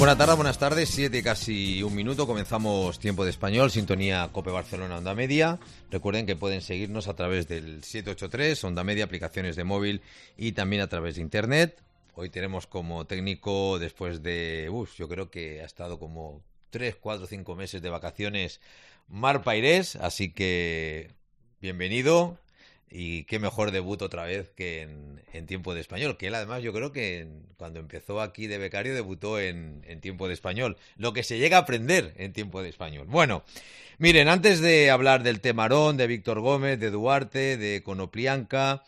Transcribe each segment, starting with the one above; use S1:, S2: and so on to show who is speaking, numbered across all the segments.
S1: Buenas tardes, buenas tardes, 7 casi un minuto, comenzamos Tiempo de Español, sintonía COPE Barcelona Onda Media. Recuerden que pueden seguirnos a través del 783, Onda Media, aplicaciones de móvil y también a través de Internet. Hoy tenemos como técnico, después de, yo creo que ha estado como 3, 4, 5 meses de vacaciones, Marc Pairés, así que bienvenido. Y qué mejor debut otra vez que en Tiempo de Español, que él además yo creo que cuando empezó aquí de becario debutó en Tiempo de Español, lo que se llega a aprender en Tiempo de Español. Bueno, miren, antes de hablar del Temarón, de Víctor Gómez, de Duarte, de Konoplyanka,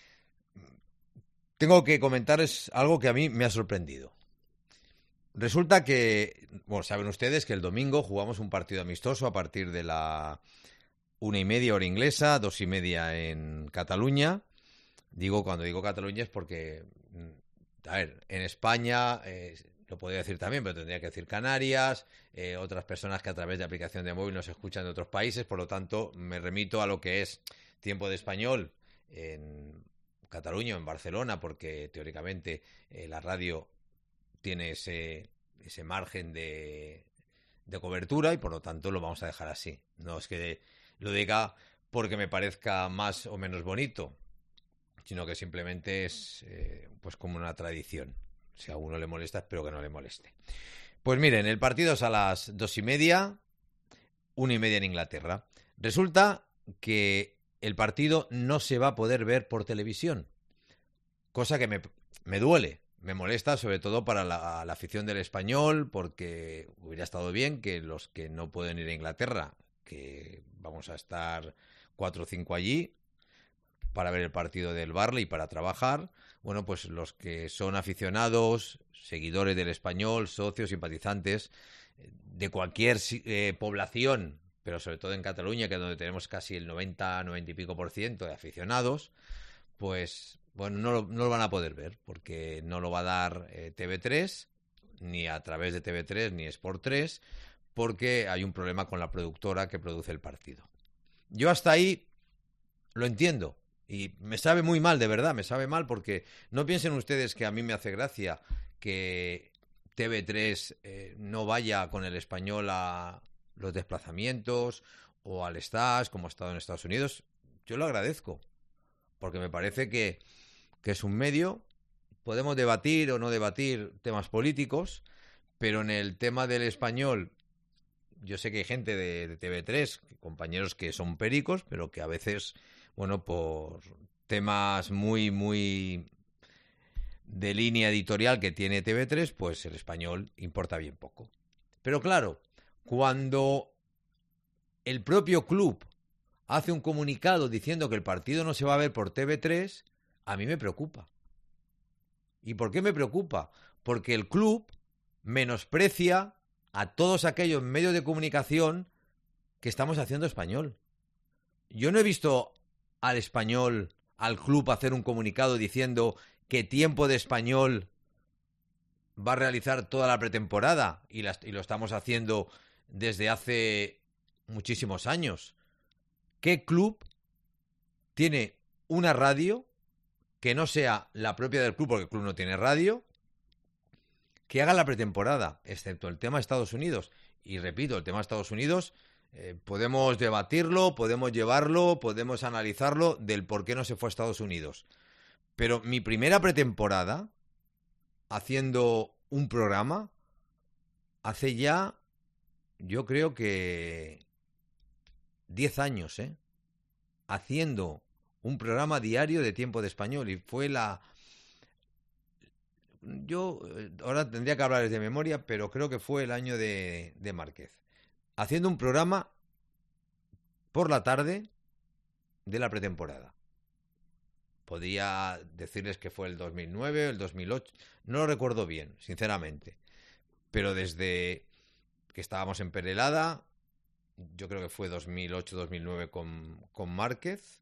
S1: tengo que comentarles algo que a mí me ha sorprendido. Resulta que, bueno, saben ustedes que el domingo jugamos un partido amistoso a partir de la 1:30 hora inglesa, 2:30 en Cataluña. Cuando digo Cataluña es porque, a ver, en España, lo podría decir también, pero tendría que decir Canarias, otras personas que a través de aplicación de móvil nos escuchan de otros países, por lo tanto me remito a lo que es Tiempo de Español en Cataluña o en Barcelona, porque teóricamente la radio tiene ese margen de cobertura y por lo tanto lo vamos a dejar así. No es que lo diga porque me parezca más o menos bonito, sino que simplemente es pues como una tradición. Si a uno le molesta, espero que no le moleste. Pues miren, el partido es a las 2:30, 1:30 en Inglaterra. Resulta que el partido no se va a poder ver por televisión, cosa que me duele. Me molesta sobre todo para la afición del Español, porque hubiera estado bien que los que no pueden ir a Inglaterra, que vamos a estar 4 o 5 allí para ver el partido del Barley y para trabajar, bueno, pues los que son aficionados, seguidores del Español, socios, simpatizantes de cualquier población, pero sobre todo en Cataluña, que es donde tenemos casi el 90 y pico % de aficionados, pues bueno, no lo van a poder ver, porque no lo va a dar TV3, ni a través de TV3 ni Sport 3, porque hay un problema con la productora que produce el partido. Yo hasta ahí lo entiendo y me sabe muy mal, de verdad, me sabe mal, porque no piensen ustedes que a mí me hace gracia que TV3 no vaya con el Español a los desplazamientos o al Stade, como ha estado en Estados Unidos. Yo lo agradezco, porque me parece que es un medio. Podemos debatir o no debatir temas políticos, pero en el tema del Español, yo sé que hay gente de TV3, compañeros que son pericos, pero que a veces, bueno, por temas muy, muy de línea editorial que tiene TV3, pues el Español importa bien poco. Pero claro, cuando el propio club hace un comunicado diciendo que el partido no se va a ver por TV3, a mí me preocupa. ¿Y por qué me preocupa? Porque el club menosprecia a todos aquellos medios de comunicación que estamos haciendo Español. Yo no he visto al Español, al club, hacer un comunicado diciendo que Tiempo de Español va a realizar toda la pretemporada y lo estamos haciendo desde hace muchísimos años. ¿Qué club tiene una radio que no sea la propia del club, porque el club no tiene radio, que haga la pretemporada, excepto el tema de Estados Unidos? Y repito, el tema de Estados Unidos podemos debatirlo, podemos llevarlo, podemos analizarlo del por qué no se fue a Estados Unidos. Pero mi primera pretemporada, haciendo un programa, hace ya, yo creo que 10 años, haciendo un programa diario de Tiempo de Español, y fue yo ahora tendría que hablar de memoria, pero creo que fue el año de Márquez, haciendo un programa por la tarde de la pretemporada. Podría decirles que fue el 2009 o el 2008, no lo recuerdo bien, sinceramente, pero desde que estábamos en Perelada, yo creo que fue 2008-2009 con Márquez,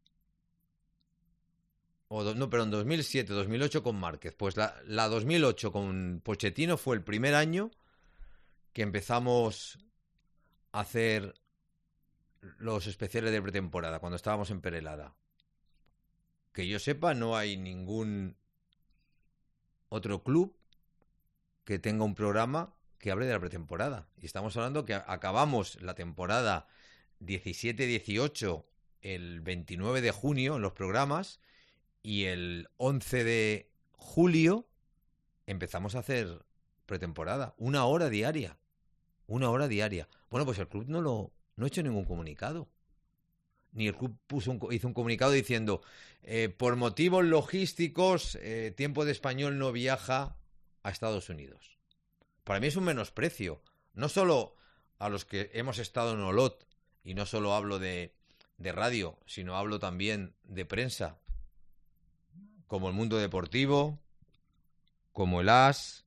S1: perdón, 2007-2008 con Márquez. Pues la 2008 con Pochettino fue el primer año que empezamos a hacer los especiales de pretemporada, cuando estábamos en Perelada. Que yo sepa, no hay ningún otro club que tenga un programa que hable de la pretemporada. Y estamos hablando que acabamos la temporada 17-18 el 29 de junio en los programas y el 11 de julio empezamos a hacer pretemporada. 1 hora diaria. 1 hora diaria. Bueno, pues el club no ha hecho ningún comunicado. Ni el club hizo un comunicado diciendo por motivos logísticos Tiempo de Español no viaja a Estados Unidos. Para mí es un menosprecio. No solo a los que hemos estado en Olot, y no solo hablo de radio, sino hablo también de prensa, como el Mundo Deportivo, como el AS.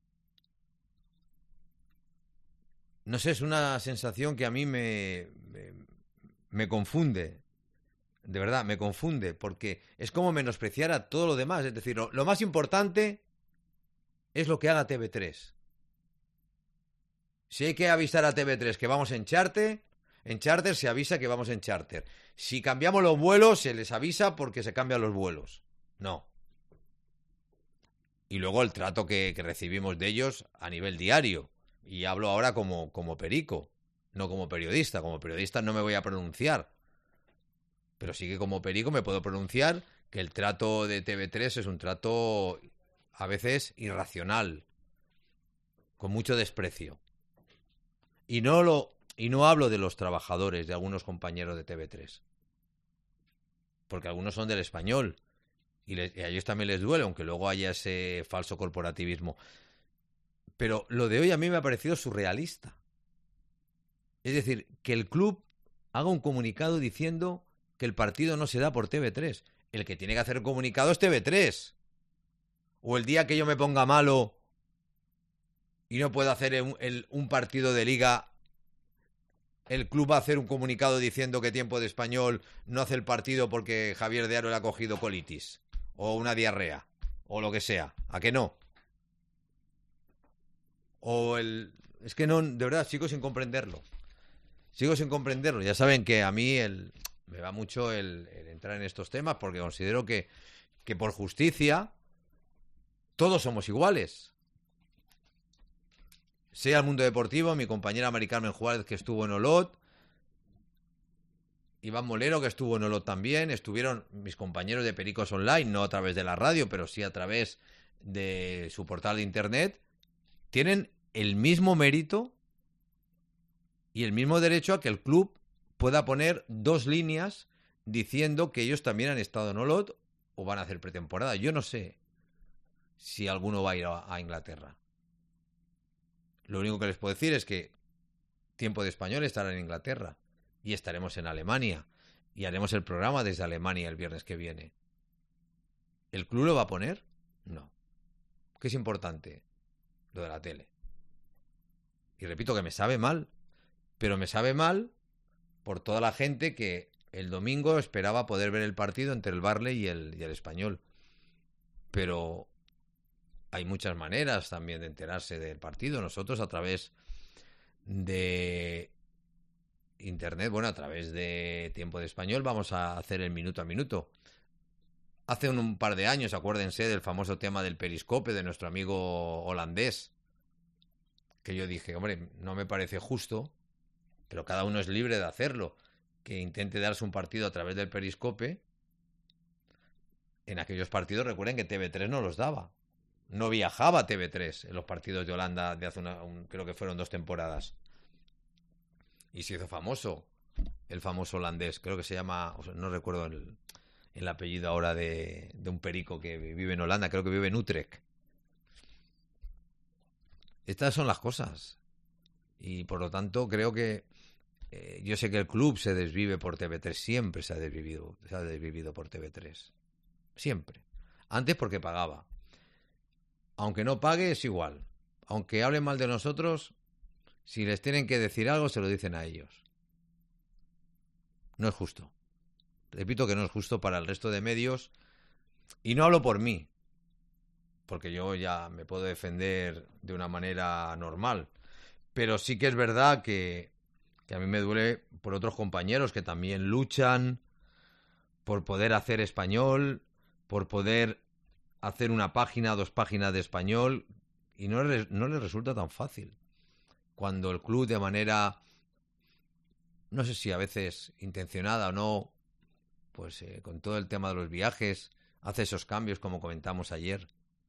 S1: No sé, es una sensación que a mí me confunde. De verdad, me confunde, porque es como menospreciar a todo lo demás. Es decir, lo más importante es lo que haga TV3. Si hay que avisar a TV3 que vamos en charter se avisa que vamos en charter. Si cambiamos los vuelos, se les avisa porque se cambian los vuelos. No. Y luego el trato que recibimos de ellos a nivel diario. Y hablo ahora como perico, no como periodista. Como periodista no me voy a pronunciar. Pero sí que como perico me puedo pronunciar que el trato de TV3 es un trato a veces irracional, con mucho desprecio. Y no hablo de los trabajadores, de algunos compañeros de TV3. Porque algunos son del Español. Y a ellos también les duele, aunque luego haya ese falso corporativismo. Pero lo de hoy a mí me ha parecido surrealista. Es decir, que el club haga un comunicado diciendo que el partido no se da por TV3. El que tiene que hacer el comunicado es TV3. O el día que yo me ponga malo y no pueda hacer un partido de liga, el club va a hacer un comunicado diciendo que Tiempo de Español no hace el partido porque Javier de Aro le ha cogido colitis o una diarrea o lo que sea. ¿A qué no? Es que no, de verdad, sigo sin comprenderlo. Ya saben que a mí me va mucho el entrar en estos temas porque considero que por justicia todos somos iguales. Sea el Mundo Deportivo, mi compañera Mari Carmen Juárez, que estuvo en Olot, Iván Molero, que estuvo en Olot también, estuvieron mis compañeros de Pericos Online, no a través de la radio, pero sí a través de su portal de internet, tienen el mismo mérito y el mismo derecho a que el club pueda poner 2 líneas diciendo que ellos también han estado en Olot o van a hacer pretemporada. Yo no sé si alguno va a ir a Inglaterra. Lo único que les puedo decir es que Tiempo de Español estará en Inglaterra y estaremos en Alemania y haremos el programa desde Alemania el viernes que viene. ¿El club lo va a poner? No. ¿Qué es importante? Lo de la tele. Y repito que me sabe mal, pero me sabe mal por toda la gente que el domingo esperaba poder ver el partido entre el Barley y el Español. Pero hay muchas maneras también de enterarse del partido. Nosotros a través de internet, a través de Tiempo de Español vamos a hacer el minuto a minuto. Hace un par de años, acuérdense del famoso tema del periscope de nuestro amigo holandés, que yo dije, hombre, no me parece justo, pero cada uno es libre de hacerlo, que intente darse un partido a través del periscope. En aquellos partidos recuerden que TV3 no los daba. No viajaba TV3 en los partidos de Holanda de hace creo que fueron 2 temporadas. Y se hizo famoso el famoso holandés. Creo que se llama, no recuerdo el apellido ahora de un perico que vive en Holanda. Creo que vive en Utrecht. Estas son las cosas. Y por lo tanto creo que yo sé que el club se desvive por TV3. Siempre se ha desvivido por TV3. Siempre. Antes porque pagaba. Aunque no pague, es igual. Aunque hablen mal de nosotros, si les tienen que decir algo, se lo dicen a ellos. No es justo. Repito que no es justo para el resto de medios. Y no hablo por mí, porque yo ya me puedo defender de una manera normal. Pero sí que es verdad que a mí me duele por otros compañeros que también luchan por poder hacer español, por poder hacer una página, 2 páginas de español, y no les resulta tan fácil. cuando el club de manera, no sé si a veces intencionada o no, pues con todo el tema de los viajes, hace esos cambios como comentamos ayer.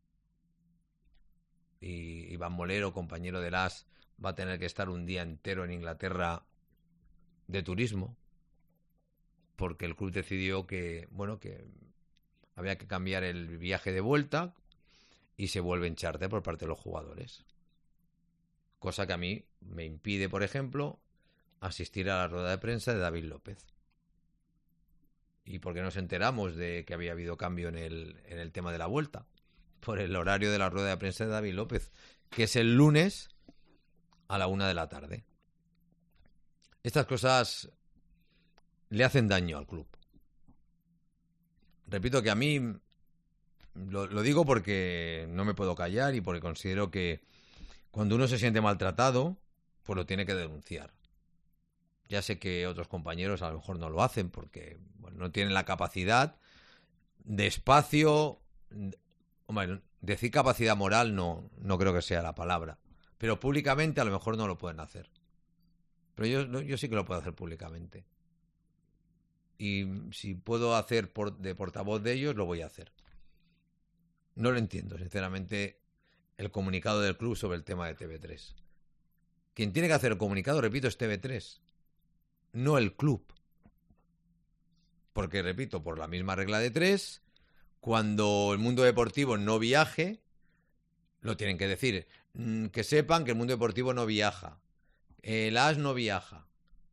S1: Y Iván Molero, compañero del AS, va a tener que estar un día entero en Inglaterra de turismo, porque el club decidió que, bueno, que había que cambiar el viaje de vuelta y se vuelve en charter por parte de los jugadores. Cosa que a mí me impide, por ejemplo, asistir a la rueda de prensa de David López. ¿Y por qué nos enteramos de que había habido cambio en el tema de la vuelta? Por el horario de la rueda de prensa de David López, que es el lunes a la 1 de la tarde. Estas cosas le hacen daño al club. Repito que a mí, lo digo porque no me puedo callar y porque considero que cuando uno se siente maltratado, pues lo tiene que denunciar. Ya sé que otros compañeros a lo mejor no lo hacen porque bueno, no tienen la capacidad de espacio. Hombre, decir capacidad moral no creo que sea la palabra. Pero públicamente a lo mejor no lo pueden hacer. Pero yo sí que lo puedo hacer públicamente. Y si puedo hacer de portavoz de ellos, lo voy a hacer. No lo entiendo, sinceramente, el comunicado del club sobre el tema de TV3. Quien tiene que hacer el comunicado, repito, es TV3, no el club. Porque, repito, por la misma regla de 3, cuando el mundo deportivo no viaje, lo tienen que decir. Que sepan que el mundo deportivo no viaja. El AS no viaja.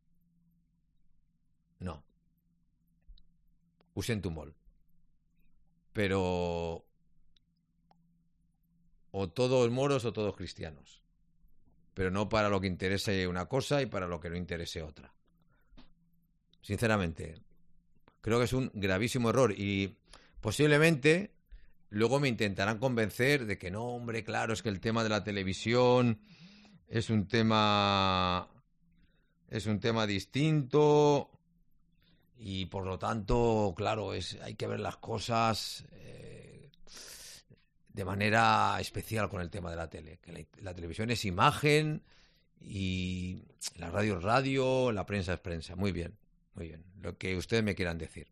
S1: No. Usen tu mol. Pero o todos moros o todos cristianos. Pero no para lo que interese una cosa y para lo que no interese otra. Sinceramente, creo que es un gravísimo error y posiblemente luego me intentarán convencer de que no, hombre, claro, es que el tema de la televisión es un tema distinto y por lo tanto, claro, hay que ver las cosas de manera especial con el tema de la tele. Que la televisión es imagen y la radio es radio, la prensa es prensa. Muy bien, lo que ustedes me quieran decir.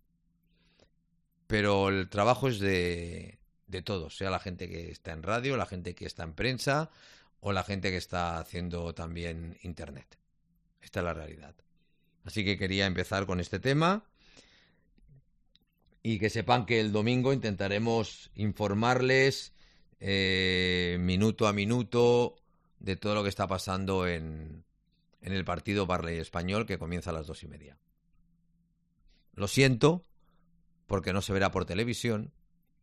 S1: Pero el trabajo es de todos, sea la gente que está en radio, la gente que está en prensa o la gente que está haciendo también internet. Esta es la realidad. Así que quería empezar con este tema y que sepan que el domingo intentaremos informarles minuto a minuto de todo lo que está pasando en el partido Barley Español que comienza a las 2:30. Lo siento, porque no se verá por televisión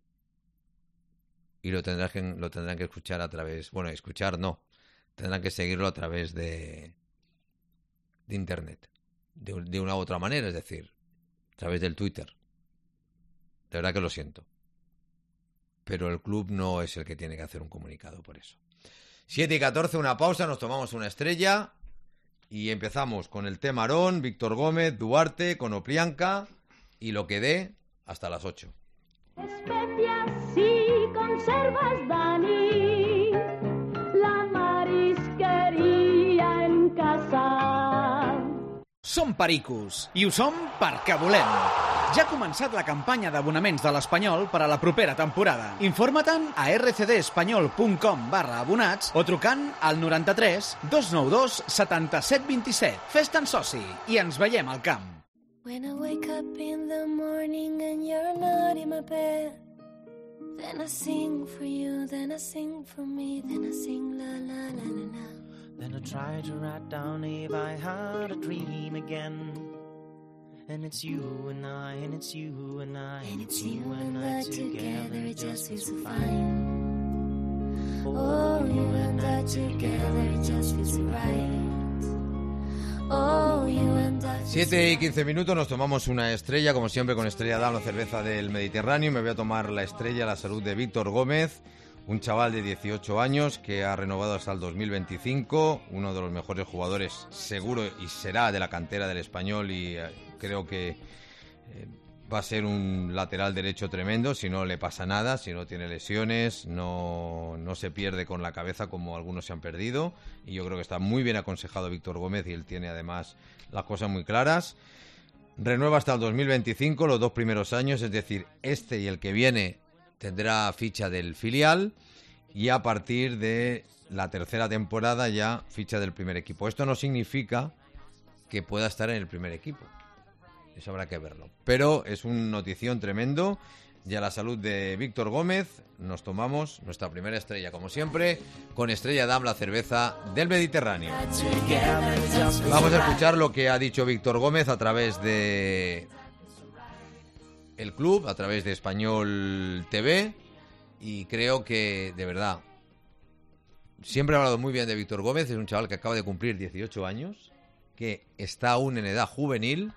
S1: y lo tendrán que escuchar a través... Bueno, escuchar no. Tendrán que seguirlo a través de internet. De una u otra manera, es decir, a través del Twitter. De verdad que lo siento. Pero el club no es el que tiene que hacer un comunicado por eso. 7:14, una pausa, nos tomamos una estrella y empezamos con el tema Aarón, Víctor Gómez, Duarte, Konoplyanka y lo que dé hasta las 8.
S2: Especias y conservas, Dani, la marisqueria en casa.
S3: Som Pericos i ho som perquè volem. Ja ha començat la campanya d'abonaments de l'Espanyol per a la propera temporada. Informa-te'n a rcdespanyol.com/abonats o trucant al 93 292 77 27. Fes-te'n soci i ens veiem al camp.
S4: When I wake up in the morning and you're not in my bed, then I sing for you, then I sing for me, then I sing la la la la la.
S5: Then I try to write down if I had a dream again. And it's you and I, and it's you and I,
S4: And it's you and I together, it just feels so fine. Oh, you and I together, it just feels so right. Oh, you and I.
S1: 7:15, nos tomamos una estrella, como siempre con Estrella Damm, la cerveza del Mediterráneo. Me voy a tomar la estrella, la salud de Víctor Gómez, un chaval de 18 años que ha renovado hasta el 2025, uno de los mejores jugadores seguro y será de la cantera del Español y creo que va a ser un lateral derecho tremendo si no le pasa nada, si no tiene lesiones, no se pierde con la cabeza como algunos se han perdido, y yo creo que está muy bien aconsejado Víctor Gómez y él tiene además las cosas muy claras. Renueva hasta el 2025, los 2 primeros años, es decir, este y el que viene tendrá ficha del filial, y a partir de la tercera temporada ya ficha del primer equipo. Esto no significa que pueda estar en el primer equipo, eso habrá que verlo, pero es un notición tremendo. Y a la salud de Víctor Gómez nos tomamos nuestra primera estrella, como siempre, con Estrella Damm, la cerveza del Mediterráneo. Vamos a escuchar lo que ha dicho Víctor Gómez a través de el club, a través de Español TV, y creo que, de verdad, siempre he hablado muy bien de Víctor Gómez. Es un chaval que acaba de cumplir 18 años, que está aún en edad juvenil.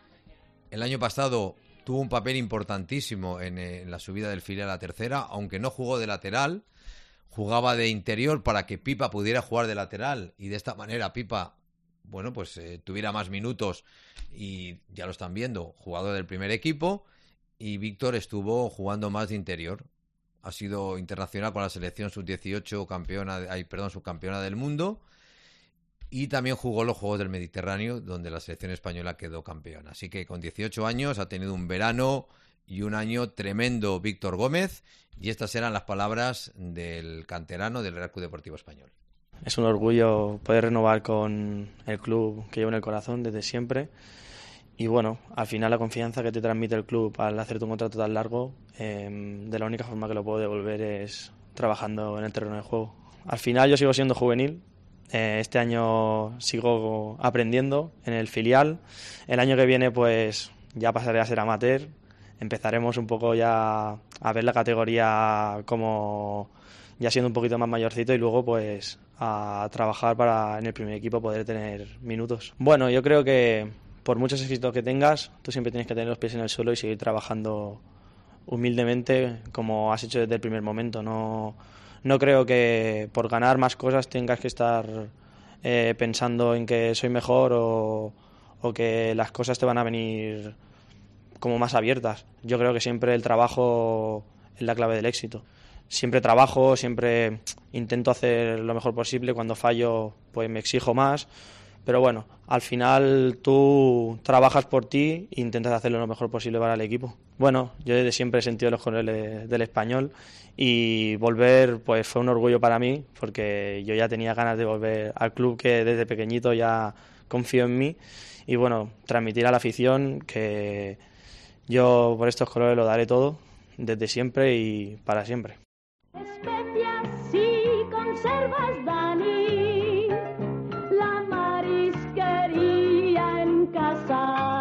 S1: El año pasado tuvo un papel importantísimo en la subida del filial a la tercera, aunque no jugó de lateral, jugaba de interior para que Pipa pudiera jugar de lateral, y de esta manera Pipa, bueno, pues tuviera más minutos, y ya lo están viendo, jugador del primer equipo, y Víctor estuvo jugando más de interior. Ha sido internacional con la selección sub-18, subcampeona del mundo, y también jugó los Juegos del Mediterráneo, donde la selección española quedó campeona. Así que con 18 años ha tenido un verano y un año tremendo Víctor Gómez, y estas eran las palabras del canterano del Real Club Deportivo Español.
S6: Es un orgullo poder renovar con el club que llevo en el corazón desde siempre, y bueno, al final la confianza que te transmite el club al hacerte un contrato tan largo, de la única forma que lo puedo devolver es trabajando en el terreno de juego. Al final yo sigo siendo juvenil. Este año sigo aprendiendo en el filial. El año que viene pues ya pasaré a ser amateur. Empezaremos un poco ya a ver la categoría como ya siendo un poquito más mayorcito, y luego pues a trabajar para en el primer equipo poder tener minutos. Bueno, yo creo que por muchos éxitos que tengas, tú siempre tienes que tener los pies en el suelo y seguir trabajando humildemente como has hecho desde el primer momento. No creo que por ganar más cosas tengas que estar pensando en que soy mejor o que las cosas te van a venir como más abiertas. Yo creo que siempre el trabajo es la clave del éxito. Siempre trabajo, siempre intento hacer lo mejor posible. Cuando fallo, pues me exijo más. Pero bueno, al final tú trabajas por ti e intentas hacerlo lo mejor posible para el equipo. Bueno, yo desde siempre he sentido los colores del Español, y volver pues fue un orgullo para mí, porque yo ya tenía ganas de volver al club que desde pequeñito ya confió en mí, y bueno, transmitir a la afición que yo por estos colores lo daré todo, desde siempre y para siempre.
S2: Especias y conservas, Dani, la marisquería en casa.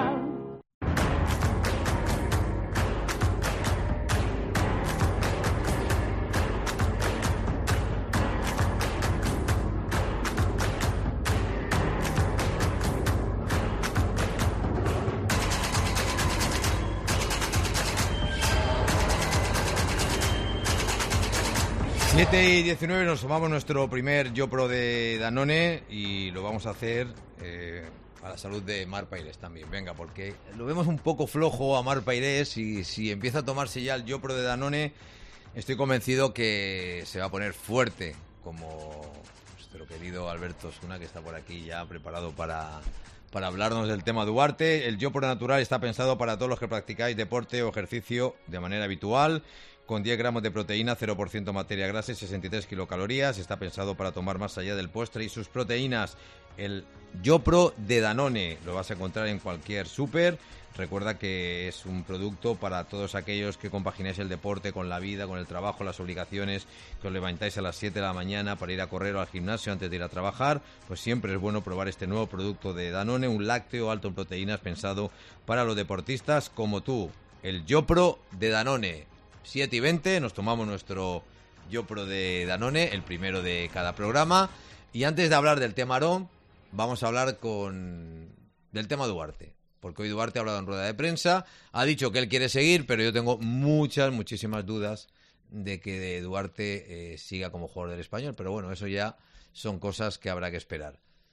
S1: Siete y 19 nos tomamos nuestro primer YoPro de Danone, y lo vamos a hacer a la salud de Marc Pairés también. Venga, porque lo vemos un poco flojo a Marc Pairés, y si empieza a tomarse ya el YoPro de Danone, estoy convencido que se va a poner fuerte, como nuestro querido Alberto Osuna, que está por aquí ya preparado para hablarnos del tema Duarte. El YoPro natural está pensado para todos los que practicáis deporte o ejercicio de manera habitual, con 10 gramos de proteína, 0% materia grasa y 63 kilocalorías. Está pensado para tomar más allá del postre y sus proteínas. El YoPro de Danone lo vas a encontrar en cualquier súper. Recuerda que es un producto para todos aquellos que compagináis el deporte con la vida, con el trabajo, las obligaciones, que os levantáis a las 7 de la mañana para ir a correr o al gimnasio antes de ir a trabajar. Pues siempre es bueno probar este nuevo producto de Danone, un lácteo alto en proteínas pensado para los deportistas como tú. El YoPro de Danone. 7 y 20, nos tomamos nuestro YoPro de Danone, el primero de cada programa. Y antes de hablar del tema Aarón, vamos a hablar del tema Duarte, porque hoy Duarte ha hablado en rueda de prensa, ha dicho que él quiere seguir, pero yo tengo muchísimas dudas de que Duarte siga como jugador del Español, pero bueno, eso ya son cosas que habrá que esperar.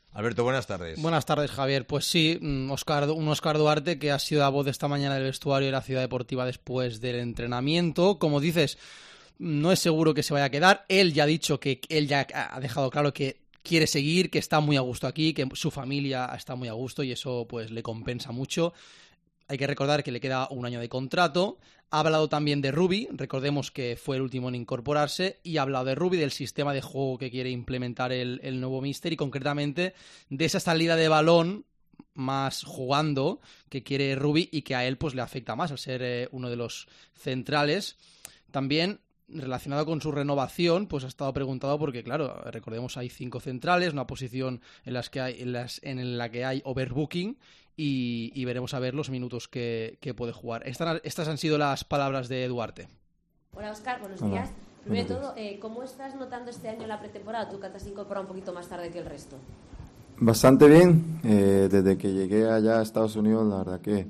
S1: Alberto, buenas tardes.
S7: Buenas tardes, Javier. Pues sí, un Óscar Duarte que ha sido la voz de esta mañana del vestuario de la Ciudad Deportiva después del entrenamiento. Como dices, no es seguro que se vaya a quedar. Él ya ha dicho que él ya ha dejado claro que quiere seguir, que está muy a gusto aquí, que su familia está muy a gusto y eso pues le compensa mucho. Hay que recordar que le queda un año de contrato. Ha hablado también de Rubi, recordemos que fue el último en incorporarse, y ha hablado de Rubi, del sistema de juego que quiere implementar el nuevo míster y concretamente de esa salida de balón más jugando que quiere Rubi y que a él pues le afecta más al ser uno de los centrales. También relacionado con su renovación, pues ha estado preguntado porque, claro, recordemos hay 5 centrales, una posición en la que hay overbooking y veremos a ver los minutos que puede jugar. Estas han sido las palabras de Duarte.
S8: Hola, Óscar, buenos días. Primero de todo, ¿cómo estás notando este año la pretemporada? Tú que te has incorporado un poquito más tarde que el resto.
S9: Bastante bien. Desde que llegué allá a Estados Unidos, la verdad que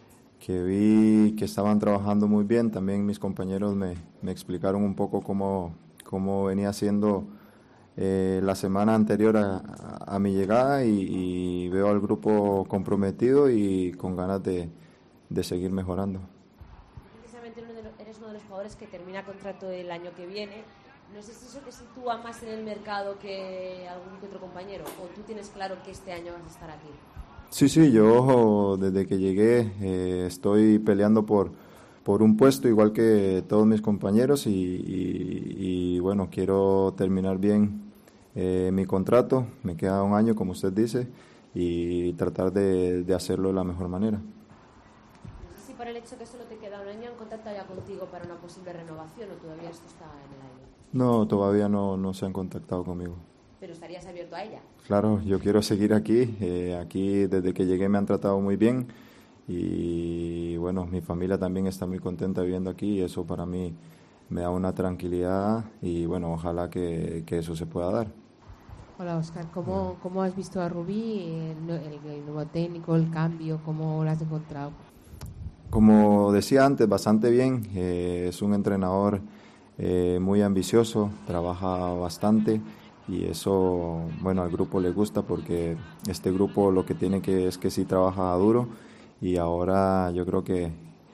S9: vi que estaban trabajando muy bien. También mis compañeros me explicaron un poco cómo venía siendo la semana anterior a mi llegada y veo al grupo comprometido y con ganas de seguir mejorando.
S8: Precisamente eres uno de los jugadores que termina contrato el año que viene. No sé si eso te sitúa más en el mercado que algún que otro compañero, o tú tienes claro que este año vas a estar aquí.
S9: Sí, yo desde que llegué estoy peleando por un puesto igual que todos mis compañeros y bueno, quiero terminar bien mi contrato, me queda un año como usted dice y tratar de hacerlo de la mejor manera.
S8: No sé si por el hecho que solo te queda un año han contactado ya contigo para una posible renovación o todavía esto está en el aire.
S9: No, todavía no se han contactado conmigo.
S8: ¿Pero estarías abierto a ella?
S9: Claro, yo quiero seguir aquí. Aquí desde que llegué me han tratado muy bien y bueno, mi familia también está muy contenta viviendo aquí y eso para mí me da una tranquilidad y bueno, ojalá que eso se pueda dar.
S10: Hola, Óscar. ¿Cómo has visto a Rubí, el nuevo técnico, el cambio? ¿Cómo lo has encontrado?
S9: Como decía antes, bastante bien. Es un entrenador muy ambicioso, trabaja bastante. Y eso, bueno, al grupo le gusta porque este grupo lo que tiene es que sí trabaja duro y ahora yo creo que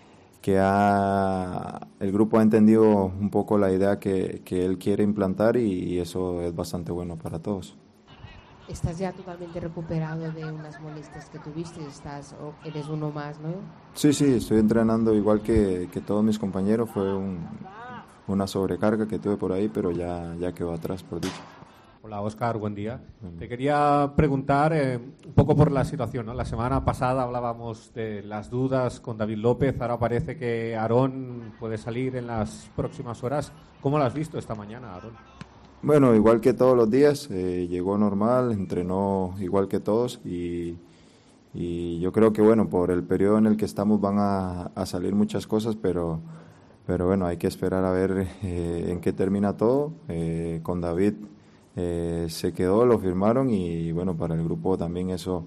S9: el grupo ha entendido un poco la idea que él quiere implantar y eso es bastante bueno para todos.
S10: Estás ya totalmente recuperado de unas molestias que tuviste, o eres uno más, ¿no?
S9: Sí, estoy entrenando igual que todos mis compañeros, fue una sobrecarga que tuve por ahí, pero ya quedó atrás, por dicho.
S11: Hola, Óscar, buen día. Te quería preguntar un poco por la situación, ¿no? La semana pasada hablábamos de las dudas con David López, ahora parece que Aarón puede salir en las próximas horas. ¿Cómo lo has visto esta mañana, Aarón?
S9: Bueno, igual que todos los días, llegó normal, entrenó igual que todos y yo creo que bueno, por el periodo en el que estamos van a salir muchas cosas, pero bueno, hay que esperar a ver en qué termina todo. Con David se quedó, lo firmaron y bueno, para el grupo también eso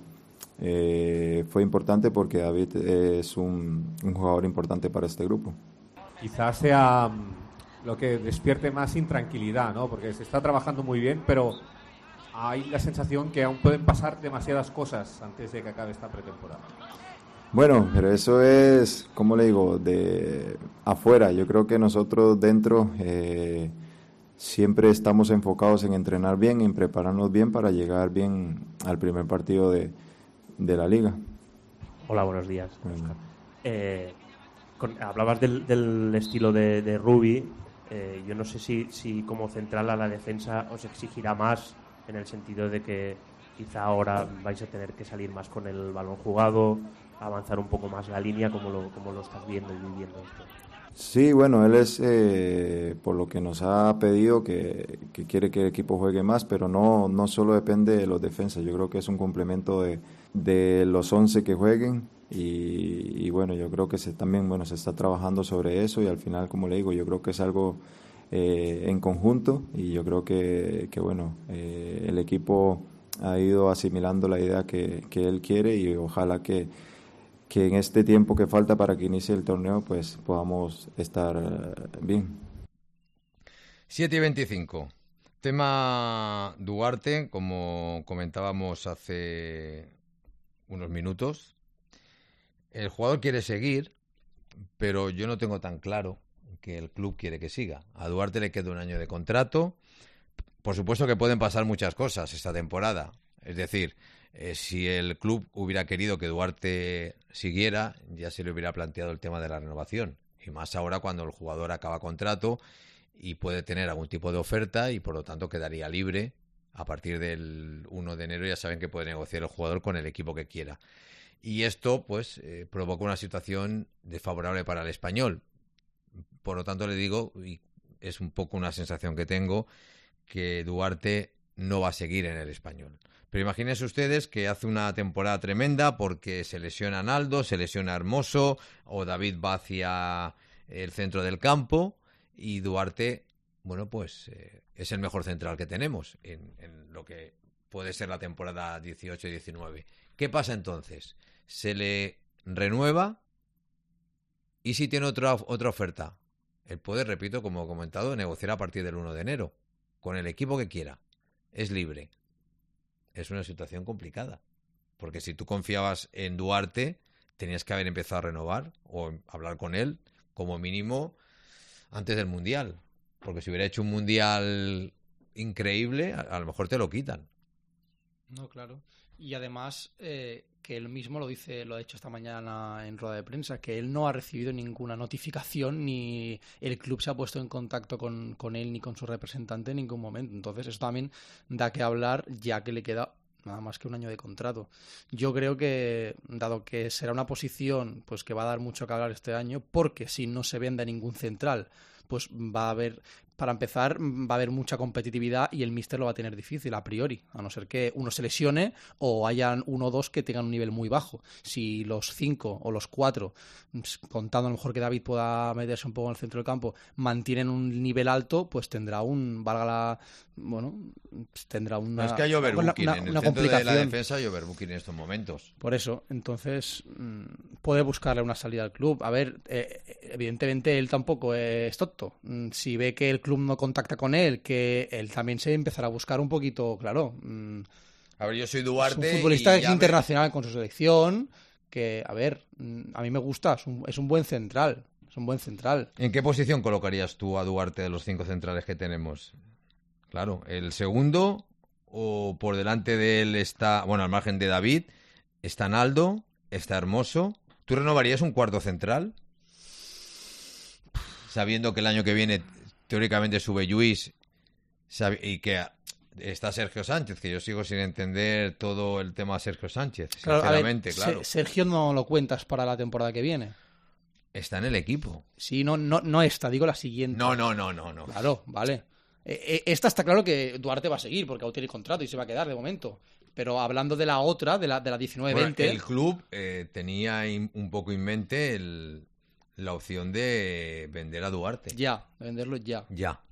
S9: fue importante porque David es un jugador importante para este grupo.
S11: Quizás sea lo que despierte más intranquilidad, ¿no? Porque se está trabajando muy bien, pero hay la sensación que aún pueden pasar demasiadas cosas antes de que acabe esta pretemporada.
S9: Bueno, pero eso es, ¿cómo le digo?, de afuera. Yo creo que nosotros dentro siempre estamos enfocados en entrenar bien, en prepararnos bien para llegar bien al primer partido de la liga.
S12: Hola, buenos días, Óscar. Hablabas del estilo de Rubi. Yo no sé si como central a la defensa os exigirá más en el sentido de que quizá ahora vais a tener que salir más con el balón jugado, avanzar un poco más la línea, como lo estás viendo y viviendo esto.
S9: Sí, bueno, él es por lo que nos ha pedido que quiere que el equipo juegue más, pero no solo depende de los defensas, yo creo que es un complemento de los 11 que jueguen y bueno, yo creo que también se está trabajando sobre eso y al final, como le digo, yo creo que es algo en conjunto y yo creo que bueno, el equipo ha ido asimilando la idea que él quiere y ojalá que en este tiempo que falta para que inicie el torneo pues podamos estar bien.
S1: 7:25. Tema Duarte, como comentábamos hace unos minutos, el jugador quiere seguir, pero yo no tengo tan claro que el club quiere que siga. A Duarte le queda un año de contrato. Por supuesto que pueden pasar muchas cosas esta temporada. Es decir, si el club hubiera querido que Duarte siguiera, ya se le hubiera planteado el tema de la renovación. Y más ahora cuando el jugador acaba contrato y puede tener algún tipo de oferta y por lo tanto quedaría libre. A partir del 1 de enero ya saben que puede negociar el jugador con el equipo que quiera. Y esto pues provoca una situación desfavorable para el Español. Por lo tanto le digo, y es un poco una sensación que tengo, que Duarte no va a seguir en el Español. Pero imagínense ustedes que hace una temporada tremenda porque se lesiona Naldo, se lesiona Hermoso o David va hacia el centro del campo y Duarte, bueno, pues es el mejor central que tenemos en lo que puede ser la temporada 18-19. ¿Qué pasa entonces? Se le renueva y si tiene otra oferta, él puede, repito, como he comentado, negociar a partir del 1 de enero. Con el equipo que quiera. Es libre. Es una situación complicada. Porque si tú confiabas en Duarte, tenías que haber empezado a renovar o hablar con él, como mínimo, antes del Mundial. Porque si hubiera hecho un Mundial increíble, a lo mejor te lo quitan.
S7: No, claro. Y además, que él mismo lo ha dicho esta mañana en rueda de prensa, que él no ha recibido ninguna notificación ni el club se ha puesto en contacto con él ni con su representante en ningún momento. Entonces eso también da que hablar, ya que le queda nada más que un año de contrato. Yo creo que, dado que será una posición pues que va a dar mucho que hablar este año, porque si no se vende ningún central, pues va a haber... Para empezar, va a haber mucha competitividad y el míster lo va a tener difícil a priori, a no ser que uno se lesione o hayan 1 o 2 que tengan un nivel muy bajo. Si los 5 o los 4, contando a lo mejor que David pueda meterse un poco en el centro del campo, mantienen un nivel alto, pues tendrá tendrá una...
S1: No, es que hay overbooking en el centro de la defensa, hay overbooking en estos momentos.
S7: Por eso, entonces, puede buscarle una salida al club. A ver, evidentemente él tampoco es tonto. Si ve que el club no contacta con él, que él también se empezará a buscar un poquito, claro.
S1: A ver, yo soy Duarte.
S7: Es un futbolista internacional con su selección, que, a ver, a mí me gusta, es un buen central. Es un buen central.
S1: ¿En qué posición colocarías tú a Duarte de los 5 centrales que tenemos? Claro, el segundo o por delante de él está, bueno, al margen de David, está Naldo, está Hermoso. ¿Tú renovarías un cuarto central? Sabiendo que el año que viene teóricamente sube Lluís y que está Sergio Sánchez, que yo sigo sin entender todo el tema de Sergio Sánchez, sinceramente, claro.
S7: Sergio no lo cuentas para la temporada que viene.
S1: Está en el equipo.
S7: Sí, no esta, digo la siguiente.
S1: No.
S7: Claro, vale. Esta está claro que Duarte va a seguir porque aún tiene contrato y se va a quedar de momento. Pero hablando de la otra, de la 19-20...
S1: Bueno, el club tenía un poco en mente la opción de vender a Duarte.
S7: Ya, de venderlo ya.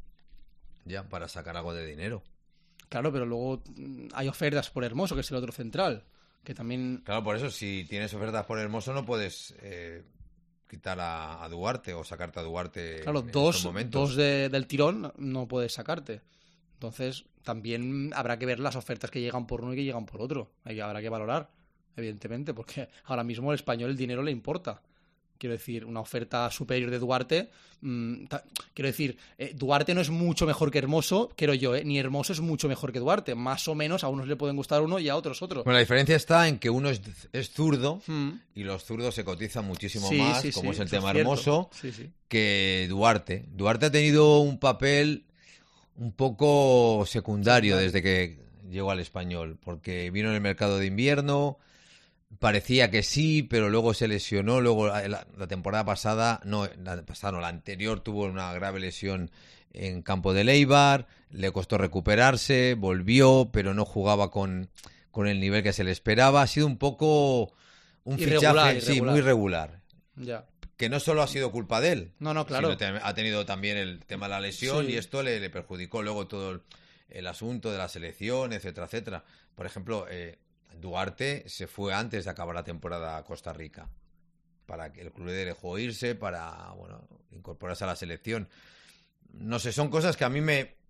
S1: Ya, para sacar algo de dinero.
S7: Claro, pero luego hay ofertas por Hermoso, que es el otro central, que también...
S1: Claro, por eso, si tienes ofertas por Hermoso no puedes quitar a Duarte o sacarte a Duarte.
S7: Claro,
S1: en estos momentos.
S7: dos del tirón no puedes sacarte. Entonces, también habrá que ver las ofertas que llegan por uno y que llegan por otro. Ahí habrá que valorar, evidentemente, porque ahora mismo al Español el dinero le importa. Quiero decir, una oferta superior de Duarte. Quiero decir, Duarte no es mucho mejor que Hermoso, creo yo, ni Hermoso es mucho mejor que Duarte. Más o menos a unos le pueden gustar uno y a otros otro.
S1: Bueno, la diferencia está en que uno es zurdo y los zurdos se cotizan muchísimo más, como es el tema Hermoso, que Duarte. Duarte ha tenido un papel un poco secundario desde que llegó al Español, porque vino en el mercado de invierno. Parecía que sí, pero luego se lesionó. Luego la temporada pasada, la anterior tuvo una grave lesión en campo de Eibar, le costó recuperarse, volvió, pero no jugaba con el nivel que se le esperaba. Ha sido un poco un fichaje, sí, muy irregular.
S7: Ya.
S1: Que no solo ha sido culpa de él,
S7: no, claro,
S1: sino ha tenido también el tema de la lesión y esto le perjudicó luego todo el asunto de la selección, etcétera, etcétera. Por ejemplo, Duarte se fue antes de acabar la temporada a Costa Rica para que el club le dejó irse para incorporarse a la selección. No sé, son cosas que a mí me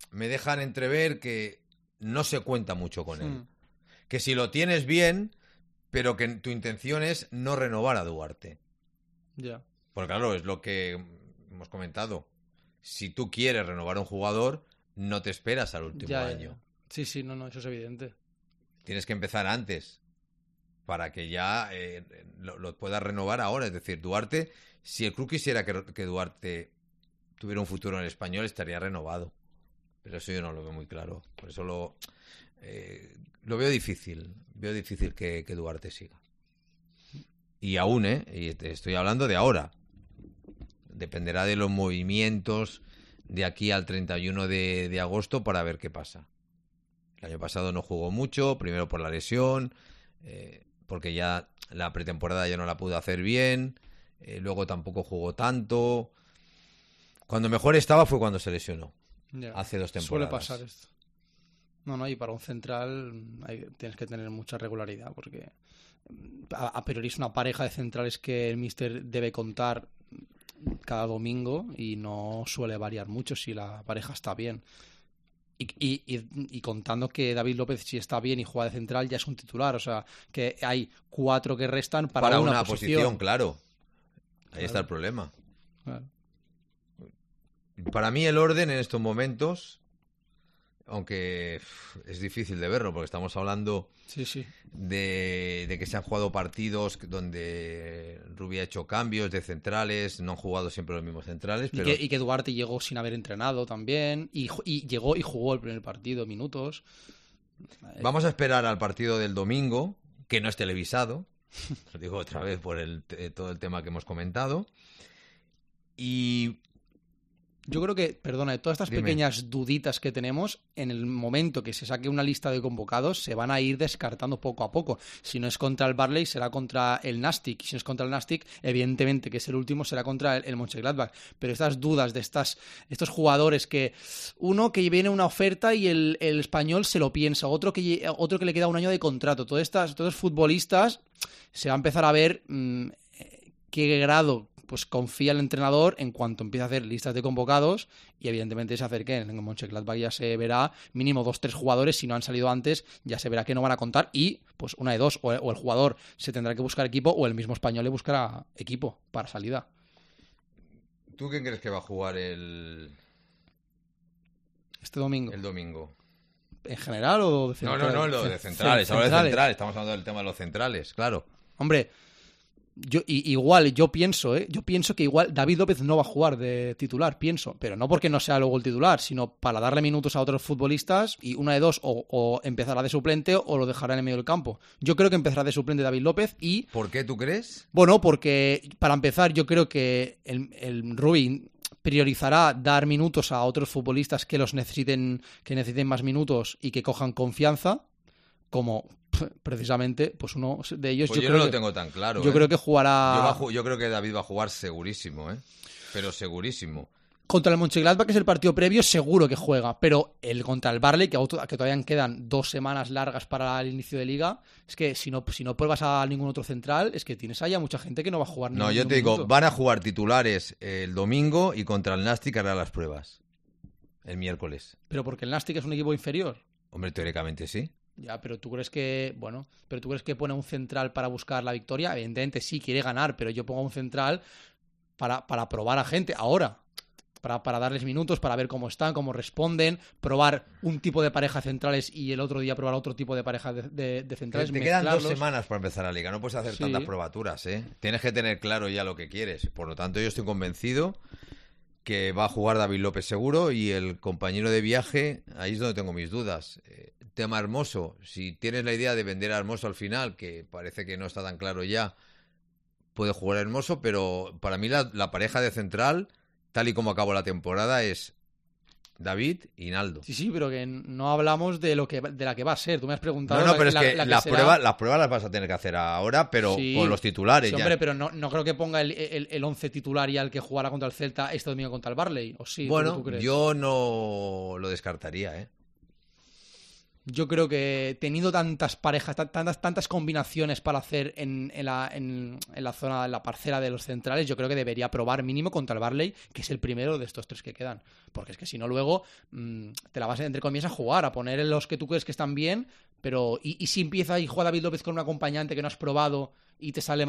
S1: me dejan entrever que no se cuenta mucho con él. Que si lo tienes bien, pero que tu intención es no renovar a Duarte.
S7: Ya.
S1: Porque claro, es lo que hemos comentado. Si tú quieres renovar a un jugador, no te esperas al último año.
S7: Sí, no, eso es evidente.
S1: Tienes que empezar antes para que ya lo puedas renovar ahora. Es decir, Duarte, si el club quisiera que Duarte tuviera un futuro en el Español, estaría renovado. Pero eso yo no lo veo muy claro. Por eso lo veo difícil. Veo difícil que Duarte siga. Y aún, y te estoy hablando de ahora. Dependerá de los movimientos de aquí al 31 de agosto para ver qué pasa. El año pasado no jugó mucho, primero por la lesión, porque ya la pretemporada ya no la pudo hacer bien, luego tampoco jugó tanto. Cuando mejor estaba fue cuando se lesionó, hace 2 temporadas.
S7: Suele pasar esto. No, y para un central tienes que tener mucha regularidad, porque a priori es una pareja de centrales que el míster debe contar cada domingo y no suele variar mucho si la pareja está bien. Y contando que David López, si está bien y juega de central, ya es un titular. O sea, que hay 4 que restan para una posición.
S1: Claro. Ahí está el problema.
S7: Claro.
S1: Para mí el orden en estos momentos, aunque es difícil de verlo, porque estamos hablando de que se han jugado partidos donde Rubí ha hecho cambios de centrales, no han jugado siempre los mismos centrales. Pero...
S7: Y que Duarte llegó sin haber entrenado también, y llegó y jugó el primer partido, minutos.
S1: Vamos a esperar al partido del domingo, que no es televisado, lo digo otra vez por todo el tema que hemos comentado. Y...
S7: yo creo que, perdona, todas estas pequeñas duditas que tenemos, en el momento que se saque una lista de convocados, se van a ir descartando poco a poco. Si no es contra el Barley, será contra el Nástic. Si no es contra el Nástic, evidentemente, que es el último, será contra el Mönchengladbach. Pero estas dudas de estos jugadores que... uno que viene una oferta y el español se lo piensa, otro que le queda un año de contrato. Todos los futbolistas se va a empezar a ver qué grado... pues confía el entrenador en cuanto empiece a hacer listas de convocados y evidentemente se acerquen. En Mönchengladbach ya se verá mínimo 2-3 jugadores, si no han salido antes ya se verá que no van a contar y pues una de dos, o el jugador se tendrá que buscar equipo o el mismo español le buscará equipo para salida.
S1: ¿Tú quién crees que va a jugar
S7: este domingo?
S1: El domingo.
S7: ¿En general o de centrales?
S1: No, lo de centrales. Ahora de centrales. Estamos hablando del tema de los centrales, claro.
S7: Hombre, yo pienso que igual David López no va a jugar de titular, pero no porque no sea luego el titular, sino para darle minutos a otros futbolistas y una de dos, o empezará de suplente o lo dejará en el medio del campo. Yo creo que empezará de suplente David López y...
S1: ¿Por qué tú crees?
S7: Bueno, porque para empezar yo creo que el Rubí priorizará dar minutos a otros futbolistas que necesiten más minutos y que cojan confianza, como... precisamente, pues uno de ellos...
S1: Pues yo no lo tengo tan claro.
S7: Yo creo que jugará...
S1: Yo creo que David va a jugar segurísimo, pero segurísimo.
S7: Contra el Mönchengladbach, que es el partido previo, seguro que juega, pero contra el Barley, que todavía quedan 2 semanas largas para el inicio de liga, es que si no pruebas a ningún otro central, es que tienes ahí a mucha gente que no va a jugar
S1: No, yo te digo, van a jugar titulares el domingo y contra el Nástic hará las pruebas el miércoles.
S7: ¿Pero porque el Nástic es un equipo inferior?
S1: Hombre, teóricamente sí.
S7: Ya, pero tú crees que pone un central para buscar la victoria. Evidentemente sí quiere ganar, pero yo pongo un central para probar a gente ahora, para darles minutos, para ver cómo están, cómo responden, probar un tipo de pareja de centrales y el otro día probar otro tipo de pareja de centrales.
S1: Te quedan 2 semanas para empezar la liga, no puedes hacer tantas probaturas, Tienes que tener claro ya lo que quieres. Por lo tanto, yo estoy convencido que va a jugar David López seguro y el compañero de viaje, ahí es donde tengo mis dudas. Tema Hermoso, si tienes la idea de vender a Hermoso al final, que parece que no está tan claro ya, puede jugar Hermoso, pero para mí la pareja de central, tal y como acabó la temporada, es David y Naldo.
S7: Sí, pero que no hablamos de la que va a ser. Tú me has preguntado...
S1: No, pero es que las pruebas las vas a tener que hacer ahora, pero con los titulares ya.
S7: Hombre, pero no creo que ponga el 11 titular y al que jugará contra el Celta este domingo contra el Barley, ¿o sí?
S1: Bueno,
S7: ¿tú crees?
S1: yo no lo descartaría,
S7: Yo creo que teniendo tantas parejas, tantas combinaciones para hacer en la zona, en la parcela de los centrales, yo creo que debería probar mínimo contra el Barley, que es el primero de estos 3 que quedan. Porque es que si no luego te la vas, entre comillas, a jugar, a poner en los que tú crees que están bien, pero y si empieza y juega David López con un acompañante que no has probado y te sale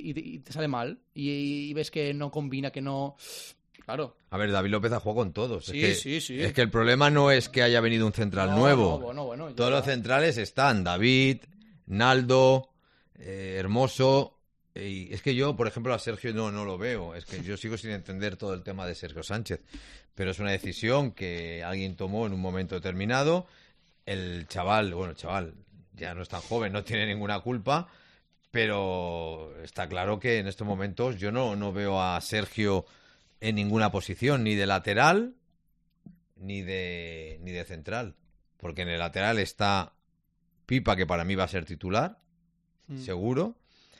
S7: mal y ves que no combina, que no... Claro.
S1: A ver, David López ha jugado con todos.
S7: Sí.
S1: Es que el problema no es que haya venido un central nuevo.
S7: Bueno,
S1: todos los centrales están. David, Naldo, Hermoso. Y es que yo, por ejemplo, a Sergio no lo veo. Es que yo sigo sin entender todo el tema de Sergio Sánchez. Pero es una decisión que alguien tomó en un momento determinado. El chaval, ya no es tan joven, no tiene ninguna culpa. Pero está claro que en estos momentos yo no veo a Sergio en ninguna posición, ni de lateral ni de central, porque en el lateral está Pipa, que para mí va a ser titular, seguro,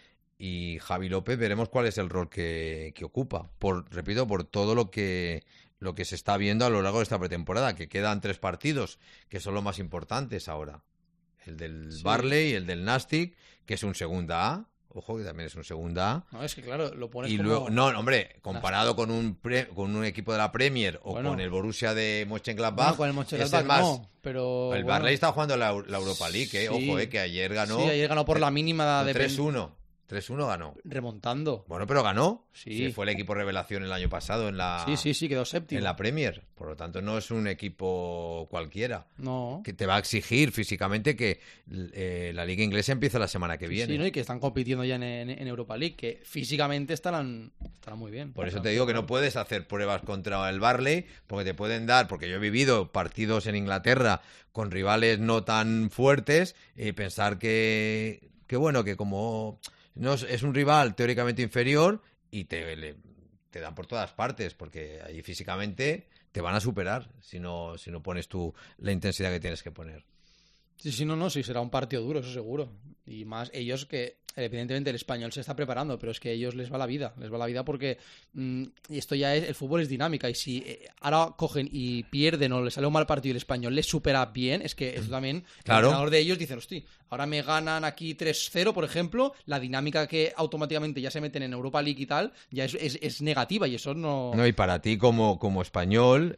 S1: y Javi López veremos cuál es el rol que ocupa, repito, por todo lo que se está viendo a lo largo de esta pretemporada, que quedan 3 partidos, que son los más importantes ahora, el del Barley y el del Nastic, que es un segunda A. Ojo, que también es un segunda A.
S7: No, es que claro, lo pones
S1: y
S7: como...
S1: luego, no, hombre, comparado con un equipo de la Premier o con el Borussia de Mönchengladbach,
S7: con el Mönchengladbach
S1: no,
S7: pero...
S1: El Barley está jugando la Europa League,
S7: sí.
S1: Ojo, que ayer ganó...
S7: Sí, ayer ganó por la mínima de...
S1: 3-1. 3-1 ganó.
S7: Remontando.
S1: Bueno, pero ganó.
S7: Sí.
S1: Fue el equipo revelación el año pasado en la...
S7: Sí, quedó séptimo.
S1: En la Premier. Por lo tanto, no es un equipo cualquiera.
S7: No.
S1: Que te va a exigir físicamente que la Liga Inglesa empiece la semana que viene.
S7: Sí, ¿no? Y que están compitiendo ya en Europa League, que físicamente estarán muy bien.
S1: Por eso te digo que no puedes hacer pruebas contra el Barley, porque te pueden dar... Porque yo he vivido partidos en Inglaterra con rivales no tan fuertes y pensar que bueno, que como... No, es un rival teóricamente inferior y te dan por todas partes, porque allí físicamente te van a superar si no pones tú la intensidad que tienes que poner.
S7: Sí, será un partido duro, eso seguro. Y más ellos que, evidentemente, el Español se está preparando, pero es que a ellos les va la vida porque esto ya es, el fútbol es dinámica, y si ahora cogen y pierden o les sale un mal partido y el Español les supera bien, es que eso también,
S1: claro.
S7: El entrenador de ellos dice, hostia, ahora me ganan aquí 3-0, por ejemplo, la dinámica que automáticamente ya se meten en Europa League y tal, ya es negativa, y eso no...
S1: No, y para ti como español...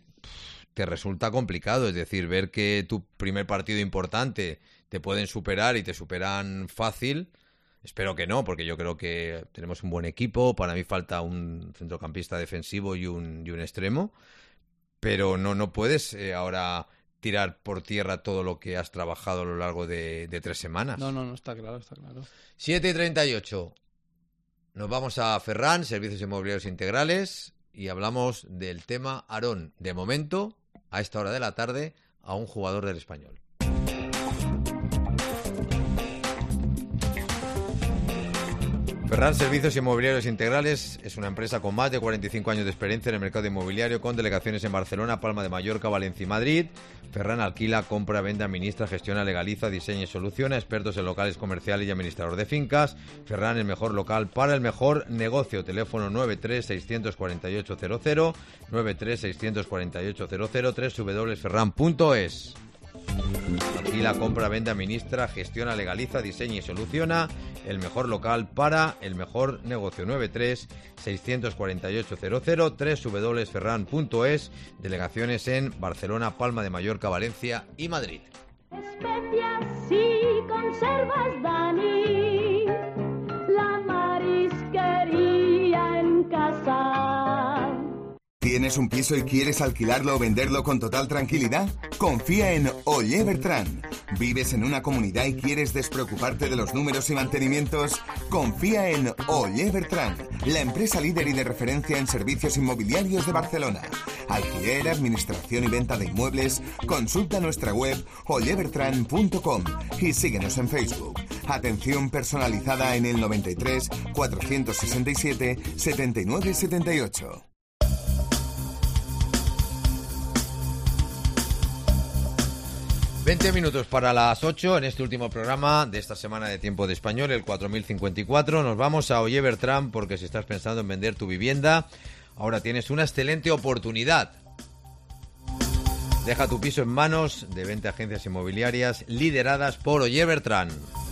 S1: te resulta complicado, es decir, ver que tu primer partido importante te pueden superar y te superan fácil. Espero que no, porque yo creo que tenemos un buen equipo. Para mí falta un centrocampista defensivo y un extremo, pero no puedes ahora tirar por tierra todo lo que has trabajado a lo largo de 3 semanas.
S7: No, está claro.
S1: 7:38. Nos vamos a Ferran, Servicios Inmobiliarios Integrales, y hablamos del tema Aarón. De momento, a esta hora de la tarde, a un jugador del Español. Ferran Servicios Inmobiliarios Integrales es una empresa con más de 45 años de experiencia en el mercado inmobiliario, con delegaciones en Barcelona, Palma de Mallorca, Valencia y Madrid. Ferran alquila, compra, vende, administra, gestiona, legaliza, diseña y soluciona, expertos en locales comerciales y administrador de fincas. Ferran, el mejor local para el mejor negocio. Teléfono 93-648-00, 93-648-00, www.ferran.es. Alquila, compra, vende, administra, gestiona, legaliza, diseña y soluciona. El mejor local para el mejor negocio. 93-648-00, www.ferran.es. Delegaciones en Barcelona, Palma de Mallorca, Valencia y Madrid.
S2: Especias y conservas, Dani, la marisquería en casa.
S13: ¿Tienes un piso y quieres alquilarlo o venderlo con total tranquilidad? Confía en Oller Bertran. ¿Vives en una comunidad y quieres despreocuparte de los números y mantenimientos? Confía en Oller Bertran, la empresa líder y de referencia en servicios inmobiliarios de Barcelona. Alquiler, administración y venta de inmuebles. Consulta nuestra web ollerbertran.com y síguenos en Facebook. Atención personalizada en el 93 467 79 78.
S1: 20 minutos para las 8 en este último programa de esta semana de Tiempo de Español, el 4054. Nos vamos a Oller Bertran, porque si estás pensando en vender tu vivienda, ahora tienes una excelente oportunidad. Deja tu piso en manos de 20 agencias inmobiliarias lideradas por Oller Bertran.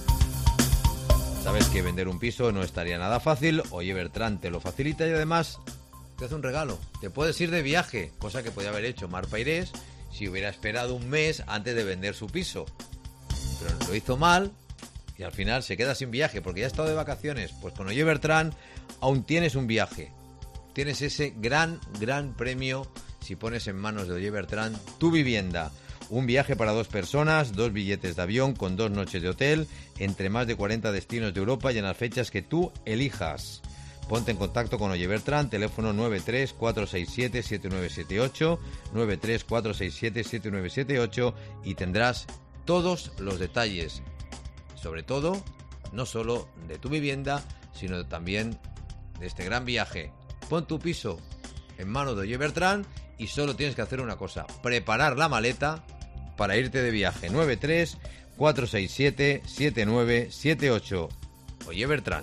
S1: Sabes que vender un piso no estaría nada fácil. Oller Bertran te lo facilita y además te hace un regalo. Te puedes ir de viaje, cosa que podía haber hecho Mar Pairés si hubiera esperado un mes antes de vender su piso. Pero lo hizo mal y al final se queda sin viaje porque ya ha estado de vacaciones. Pues con Oller Bertran aún tienes un viaje. Tienes ese gran premio si pones en manos de Oller Bertran tu vivienda. Un viaje para 2 personas, 2 billetes de avión con 2 noches de hotel entre más de 40 destinos de Europa y en las fechas que tú elijas. Ponte en contacto con Oller Bertran, teléfono 934677978, 934677978 y tendrás todos los detalles, sobre todo, no solo de tu vivienda, sino también de este gran viaje. Pon tu piso en manos de Oller Bertran y solo tienes que hacer una cosa, preparar la maleta para irte de viaje. 934677978. Oller Bertran.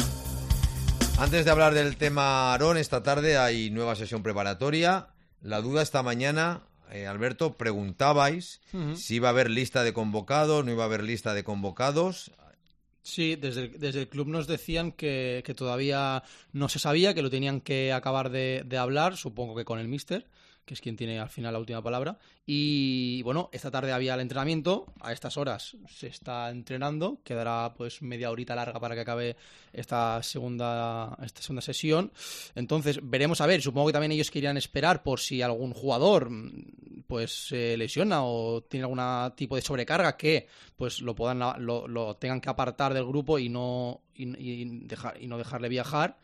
S1: Antes de hablar del tema Aarón, esta tarde hay nueva sesión preparatoria. La duda esta mañana, Alberto, preguntabais si iba a haber lista de convocados, no iba a haber lista de convocados.
S7: Sí, desde el club nos decían que todavía no se sabía, que lo tenían que acabar de hablar, supongo que con el míster, que es quien tiene al final la última palabra. Y bueno, esta tarde había el entrenamiento, a estas horas se está entrenando, quedará pues media horita larga para que acabe esta segunda sesión. Entonces veremos a ver, supongo que también ellos querían esperar por si algún jugador pues se lesiona o tiene algún tipo de sobrecarga que pues lo tengan que apartar del grupo y no dejarle viajar.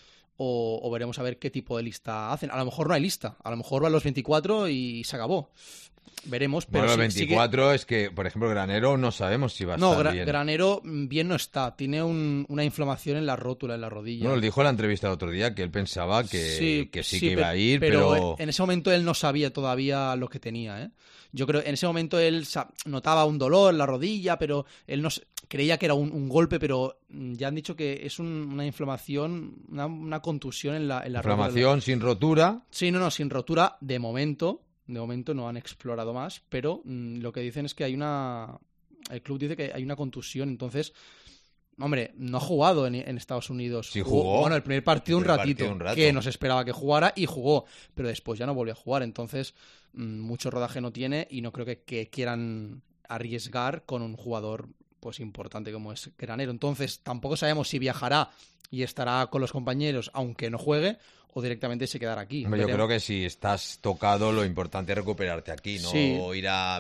S7: O veremos a ver qué tipo de lista hacen. A lo mejor no hay lista, a lo mejor van los 24 y se acabó. Veremos, pero
S1: bueno, los 24 es que, por ejemplo, Granero no sabemos si va a estar bien.
S7: Granero bien no está, tiene una inflamación en la rótula, en la rodilla.
S1: Bueno, él dijo en la entrevista el otro día que él pensaba que iba a ir, pero
S7: en ese momento él no sabía todavía lo que tenía, ¿eh? Yo creo que en ese momento él notaba un dolor en la rodilla, pero él no creía que era un golpe, pero ya han dicho que es una inflamación, una contusión en la rodilla.
S1: Inflamación sin rotura.
S7: Sí, sin rotura de momento. De momento no han explorado más, pero lo que dicen es que el club dice que hay una contusión, entonces, hombre, no ha jugado en Estados Unidos.
S1: Sí jugó.
S7: Bueno, el primer partido un ratito, que no se esperaba que jugara y jugó, pero después ya no volvió a jugar, entonces mucho rodaje no tiene y no creo que quieran arriesgar con un jugador pues importante como es Granero. Entonces tampoco sabemos si viajará y estará con los compañeros aunque no juegue o directamente se quedará aquí.
S1: Yo creo que si estás tocado, lo importante es recuperarte aquí, no ir a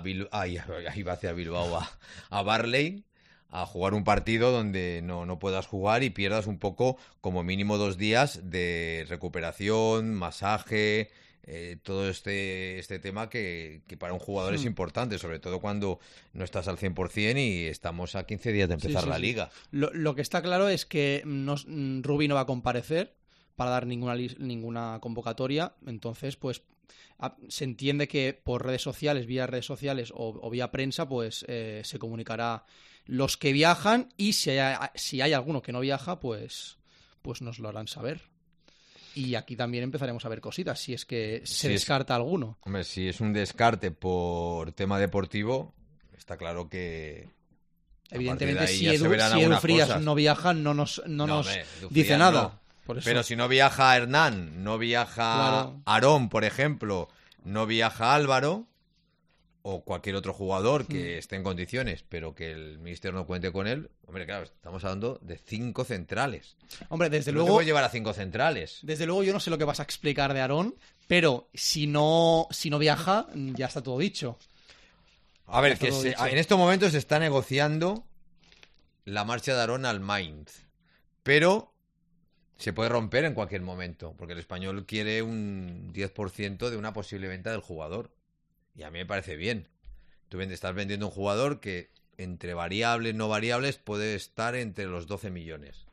S1: Bilbao, a Barley, a jugar un partido donde no puedas jugar y pierdas un poco, como mínimo 2 días de recuperación, masaje, todo este tema que para un jugador es importante, sobre todo cuando no estás al 100% y estamos a 15 días de empezar la liga.
S7: Lo que está claro es que Rubí no va a comparecer para dar ninguna convocatoria, entonces pues se entiende que por vía redes sociales o vía prensa pues se comunicará los que viajan y si hay alguno que no viaja pues nos lo harán saber. Y aquí también empezaremos a ver cositas, si es que se descarta alguno.
S1: Hombre, si es un descarte por tema deportivo, está claro que
S7: evidentemente si Edu Frías no viaja no nos dice nada.
S1: No. Pero si no viaja Hernán, no viaja Aarón, por ejemplo, no viaja Álvaro o cualquier otro jugador que esté en condiciones, pero que el míster no cuente con él, hombre, claro, estamos hablando de 5 centrales.
S7: Hombre, desde luego...
S1: No te puedes llevar a 5 centrales.
S7: Desde luego yo no sé lo que vas a explicar de Aarón, pero si no viaja, ya está todo dicho.
S1: A ver, en estos momentos se está negociando la marcha de Aarón al Mainz, pero se puede romper en cualquier momento, porque el Español quiere un 10% de una posible venta del jugador. Y a mí me parece bien. Tú estás vendiendo un jugador que entre variables, no variables, puede estar entre los 12 millones.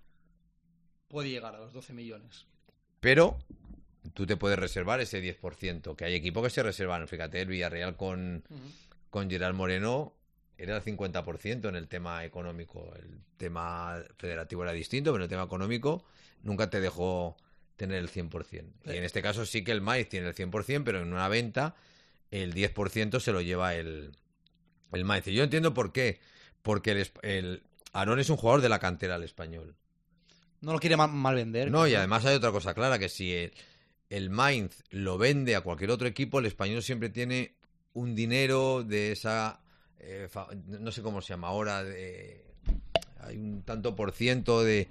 S7: Puede llegar a los 12 millones.
S1: Pero tú te puedes reservar ese 10%, que hay equipos que se reservan. Fíjate, el Villarreal con Gerard Moreno era el 50% en el tema económico. El tema federativo era distinto, pero en el tema económico nunca te dejó tener el 100%. Y en este caso sí que el Mainz tiene el 100%, pero en una venta el 10% se lo lleva el Mainz. Y yo entiendo por qué. Porque Aarón es un jugador de la cantera del Español.
S7: No lo quiere mal vender.
S1: No, y además hay otra cosa clara, que si el Mainz lo vende a cualquier otro equipo, el Español siempre tiene un dinero de esa... no sé cómo se llama ahora, hay un tanto por ciento de...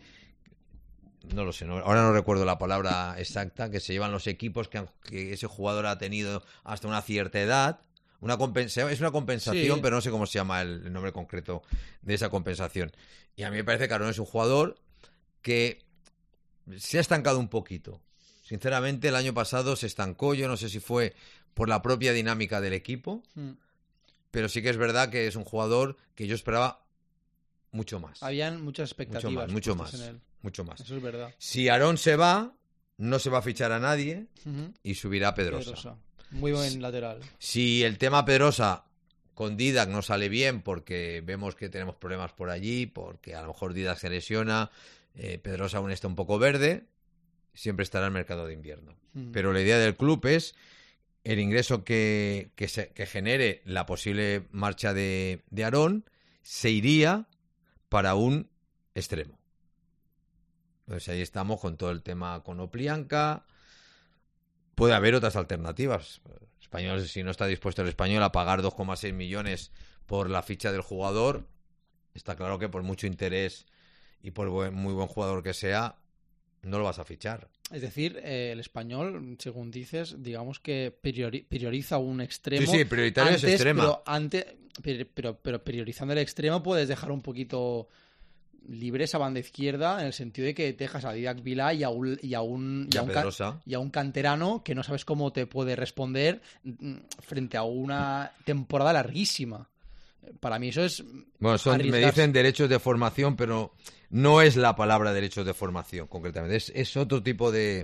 S1: No lo sé, ahora no recuerdo la palabra exacta, que se llevan los equipos que ese jugador ha tenido hasta una cierta edad. Es una compensación,
S7: Sí.
S1: pero no sé cómo se llama el nombre concreto de esa compensación. Y a mí me parece que Aarón es un jugador que se ha estancado un poquito. Sinceramente, el año pasado se estancó. Yo no sé si fue por la propia dinámica del equipo, pero sí que es verdad que es un jugador que yo esperaba mucho más.
S7: Habían muchas expectativas.
S1: Mucho
S7: puestas
S1: más.
S7: en él.
S1: Mucho más.
S7: Eso es verdad.
S1: Si Aarón se va, no se va a fichar a nadie
S7: Ujú.
S1: y subirá Pedrosa.
S7: Pedrosa. Muy buen lateral.
S1: Si el tema Pedrosa con Didac no sale bien, porque vemos que tenemos problemas por allí, porque a lo mejor Didac se lesiona, Pedrosa aún está un poco verde, siempre estará en el mercado de invierno. Pero la idea del club es el ingreso que genere la posible marcha de Aarón, se iría para un extremo. Entonces ahí estamos con todo el tema con Oplianca. Puede haber otras alternativas. Español, si no está dispuesto el Español a pagar 2,6 millones por la ficha del jugador, está claro que por mucho interés y por muy buen jugador que sea, no lo vas a fichar.
S7: Es decir, el Español, según dices, digamos que prioriza un extremo.
S1: Sí, prioritario es extrema.
S7: Pero priorizando el extremo puedes dejar un poquito libre esa banda izquierda, en el sentido de que dejas a Didac Vilá y a un canterano que no sabes cómo te puede responder frente a una temporada larguísima. Para mí eso es
S1: Bueno, me dicen derechos de formación, pero no es la palabra derechos de formación, concretamente. Es otro tipo de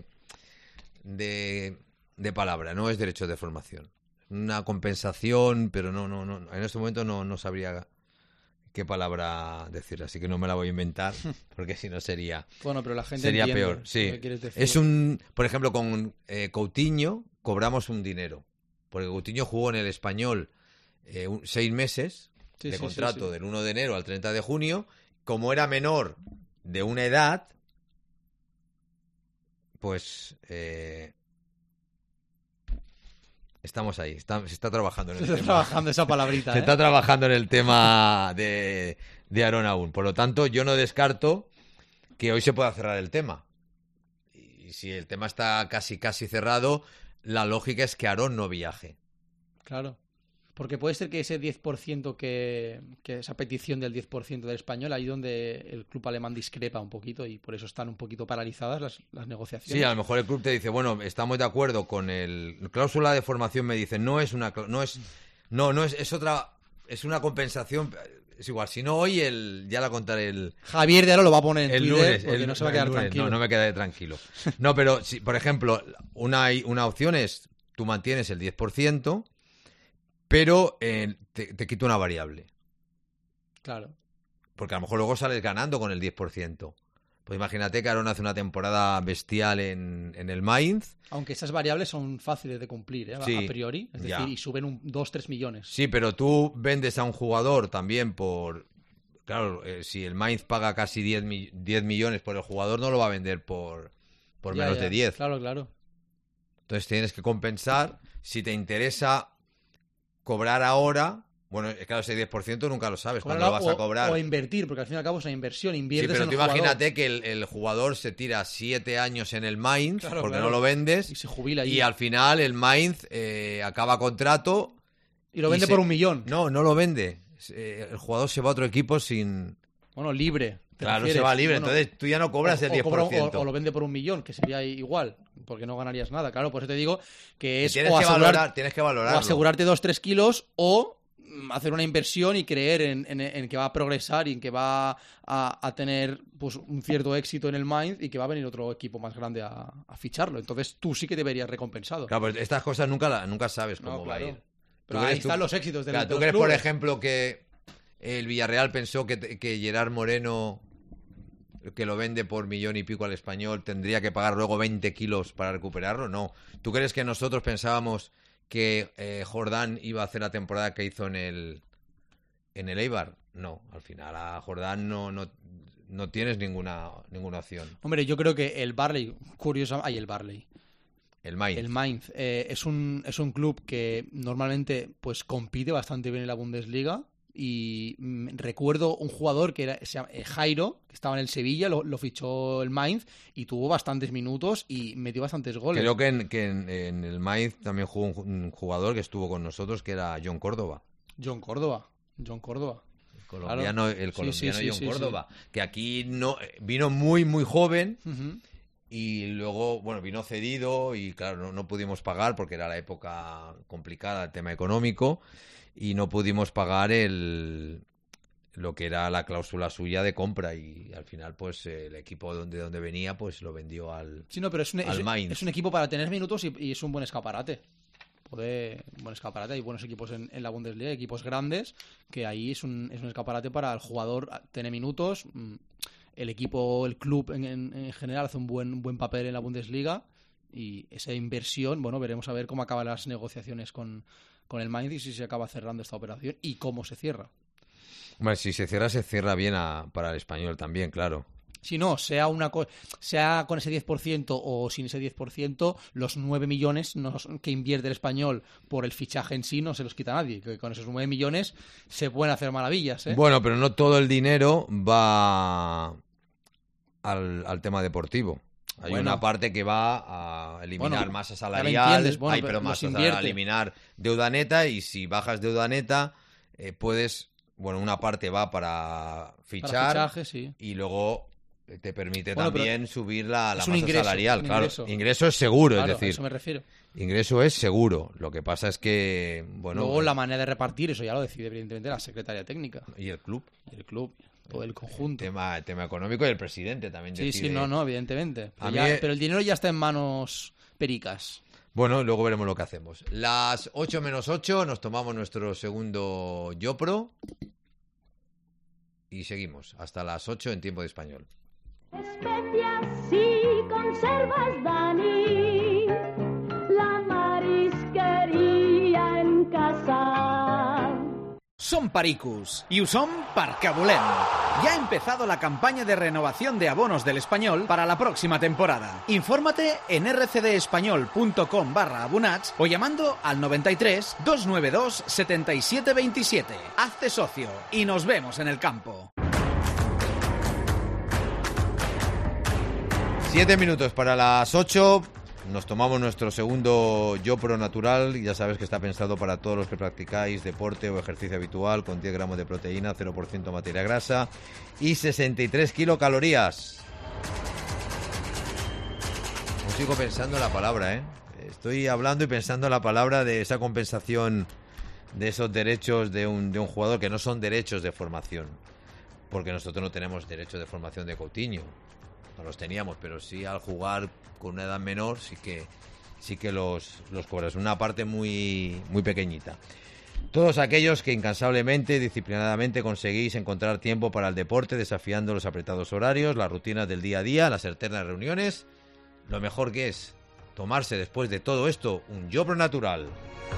S1: palabra, no es derechos de formación. Una compensación, pero no. En este momento no sabría qué palabra decir, así que no me la voy a inventar, porque si no sería...
S7: Bueno, pero la gente
S1: sería
S7: entiende
S1: peor. Sí.
S7: lo que quieres decir.
S1: Es por ejemplo, con Coutinho cobramos un dinero, porque Coutinho jugó en el Español 6 meses de contrato del 1 de enero al 30 de junio. Como era menor de una edad, pues estamos ahí, se está trabajando en el tema.
S7: Se está trabajando esa palabrita.
S1: Se está trabajando en el tema de Aarón aún. Por lo tanto, yo no descarto que hoy se pueda cerrar el tema. Y si el tema está casi cerrado, la lógica es que Aarón no viaje.
S7: Claro. Porque puede ser que ese 10%, que esa petición del 10% del Español, ahí donde el club alemán discrepa un poquito y por eso están un poquito paralizadas las negociaciones.
S1: Sí, a lo mejor el club te dice, bueno, estamos de acuerdo con el cláusula de formación, me dice, es una compensación, es igual, si no hoy ya la contaré
S7: Javier de Aro lo va a poner en
S1: el
S7: Twitter
S1: lunes,
S7: porque no se va a quedar tranquilo.
S1: No me quedaré tranquilo. No, pero si, por ejemplo, una opción es, tú mantienes el 10%, pero te quito una variable.
S7: Claro.
S1: Porque a lo mejor luego sales ganando con el 10%. Pues imagínate que Aarón hace una temporada bestial en el Mainz.
S7: Aunque esas variables son fáciles de cumplir, ¿eh?
S1: Sí,
S7: a priori. Es decir, y suben 2-3 millones.
S1: Sí, pero tú vendes a un jugador también por... Claro, si el Mainz paga casi 10 millones por el jugador, no lo va a vender por menos de 10.
S7: Claro.
S1: Entonces tienes que compensar. Si te interesa cobrar ahora, bueno, claro, ese 10% nunca lo sabes cuándo lo vas a cobrar.
S7: O invertir, porque al fin y al cabo es una inversión, inviertes
S1: sí, pero
S7: en
S1: tú
S7: el jugador.
S1: imagínate que el jugador se tira 7 años en el Mainz,
S7: Claro,
S1: porque
S7: claro.
S1: no lo vendes,
S7: y se jubila allí.
S1: y al final el Mainz acaba contrato.
S7: Y lo vende por 1 millón.
S1: No lo vende. El jugador se va a otro equipo sin...
S7: Bueno, libre.
S1: Claro, se va libre, entonces tú ya no cobras el 10%.
S7: O lo vende por 1 millón, que sería igual, porque no ganarías nada. Claro, por eso te digo que es
S1: tienes que valorarlo.
S7: O asegurarte 2-3 kilos o hacer una inversión y creer en que va a progresar y en que va a tener pues un cierto éxito en el Mainz y que va a venir otro equipo más grande a ficharlo. Entonces tú sí que te verías recompensado.
S1: Claro, pues estas cosas nunca sabes cómo va a ir.
S7: Pero ahí están los éxitos del
S1: ¿Tú crees, por ejemplo, que el Villarreal pensó que Gerard Moreno, que lo vende por 1 millón y pico al Español, tendría que pagar luego 20 kilos para recuperarlo? No. ¿Tú crees que nosotros pensábamos que Jordán iba a hacer la temporada que hizo en el Eibar? No, al final a Jordán no tienes ninguna opción.
S7: Hombre, yo creo que el Barley, el Mainz es un club que normalmente pues compite bastante bien en la Bundesliga. Y recuerdo un jugador que se llama Jairo, que estaba en el Sevilla, lo fichó el Mainz y tuvo bastantes minutos y metió bastantes goles.
S1: Creo que en el Mainz también jugó un jugador que estuvo con nosotros, que era John Córdoba.
S7: John Córdoba.
S1: El colombiano,
S7: claro.
S1: el colombiano John Córdoba, que aquí vino muy, muy joven.
S7: Uh-huh.
S1: Y luego, bueno, vino cedido y claro, no pudimos pagar porque era la época complicada, el tema económico. Y no pudimos pagar lo que era la cláusula suya de compra y al final pues el equipo donde venía pues lo vendió al
S7: pero
S1: al Mainz.
S7: Es un equipo para tener minutos y es un buen escaparate. Hay buenos equipos en la Bundesliga, equipos grandes, que ahí es un escaparate para el jugador tener minutos. El equipo, el club en general hace un buen papel en la Bundesliga y esa inversión, bueno, veremos a ver cómo acaban las negociaciones con el Mainz y si se acaba cerrando esta operación y cómo se cierra.
S1: Bueno, si se cierra bien para el Español también, claro.
S7: Si no, sea con ese 10% o sin ese 10%, los 9 millones que invierte el Español por el fichaje en sí no se los quita nadie. Que con esos 9 millones se pueden hacer maravillas, ¿eh?
S1: Bueno, pero no todo el dinero va al tema deportivo. Hay una parte que va a eliminar masa salarial, a eliminar deuda neta, y si bajas deuda neta, una parte va para fichar,
S7: sí.
S1: Y luego te permite también subir la masa
S7: ingreso,
S1: salarial. Claro, ingreso es seguro,
S7: claro,
S1: es decir,
S7: a eso me refiero.
S1: Ingreso es seguro. Lo que pasa es que,
S7: luego la manera de repartir, eso ya lo decide evidentemente la secretaria técnica.
S1: Y el club.
S7: Todo el conjunto.
S1: El tema económico y el presidente también decide.
S7: Sí, evidentemente. Pero el dinero ya está en manos pericas.
S1: Bueno, luego veremos lo que hacemos. Las 8 menos 8, nos tomamos nuestro segundo YoPro y seguimos hasta las 8 en tiempo de español.
S2: Especias y conservas, Dani, la marisqueria en casa.
S3: Som Pericos y ho som perquè volem. Ya ha empezado la campaña de renovación de abonos del Español para la próxima temporada. Infórmate en rcdespañol.com/abonats o llamando al 93 292 7727. Hazte socio y nos vemos en el campo.
S1: 7 minutos para las 8. Nos tomamos nuestro segundo YoPro natural. Ya sabes que está pensado para todos los que practicáis deporte o ejercicio habitual, con 10 gramos de proteína, 0% materia grasa y 63 kilocalorías. Aún sigo pensando en la palabra, Estoy hablando y pensando en la palabra de esa compensación de esos derechos de un jugador que no son derechos de formación. Porque nosotros no tenemos derechos de formación de Coutinho. No los teníamos, pero sí al jugar con una edad menor sí que los cobras. Una parte muy, muy pequeñita. Todos aquellos que incansablemente, disciplinadamente conseguís encontrar tiempo para el deporte, desafiando los apretados horarios, las rutinas del día a día, las eternas reuniones, lo mejor que es tomarse después de todo esto un YoPro natural.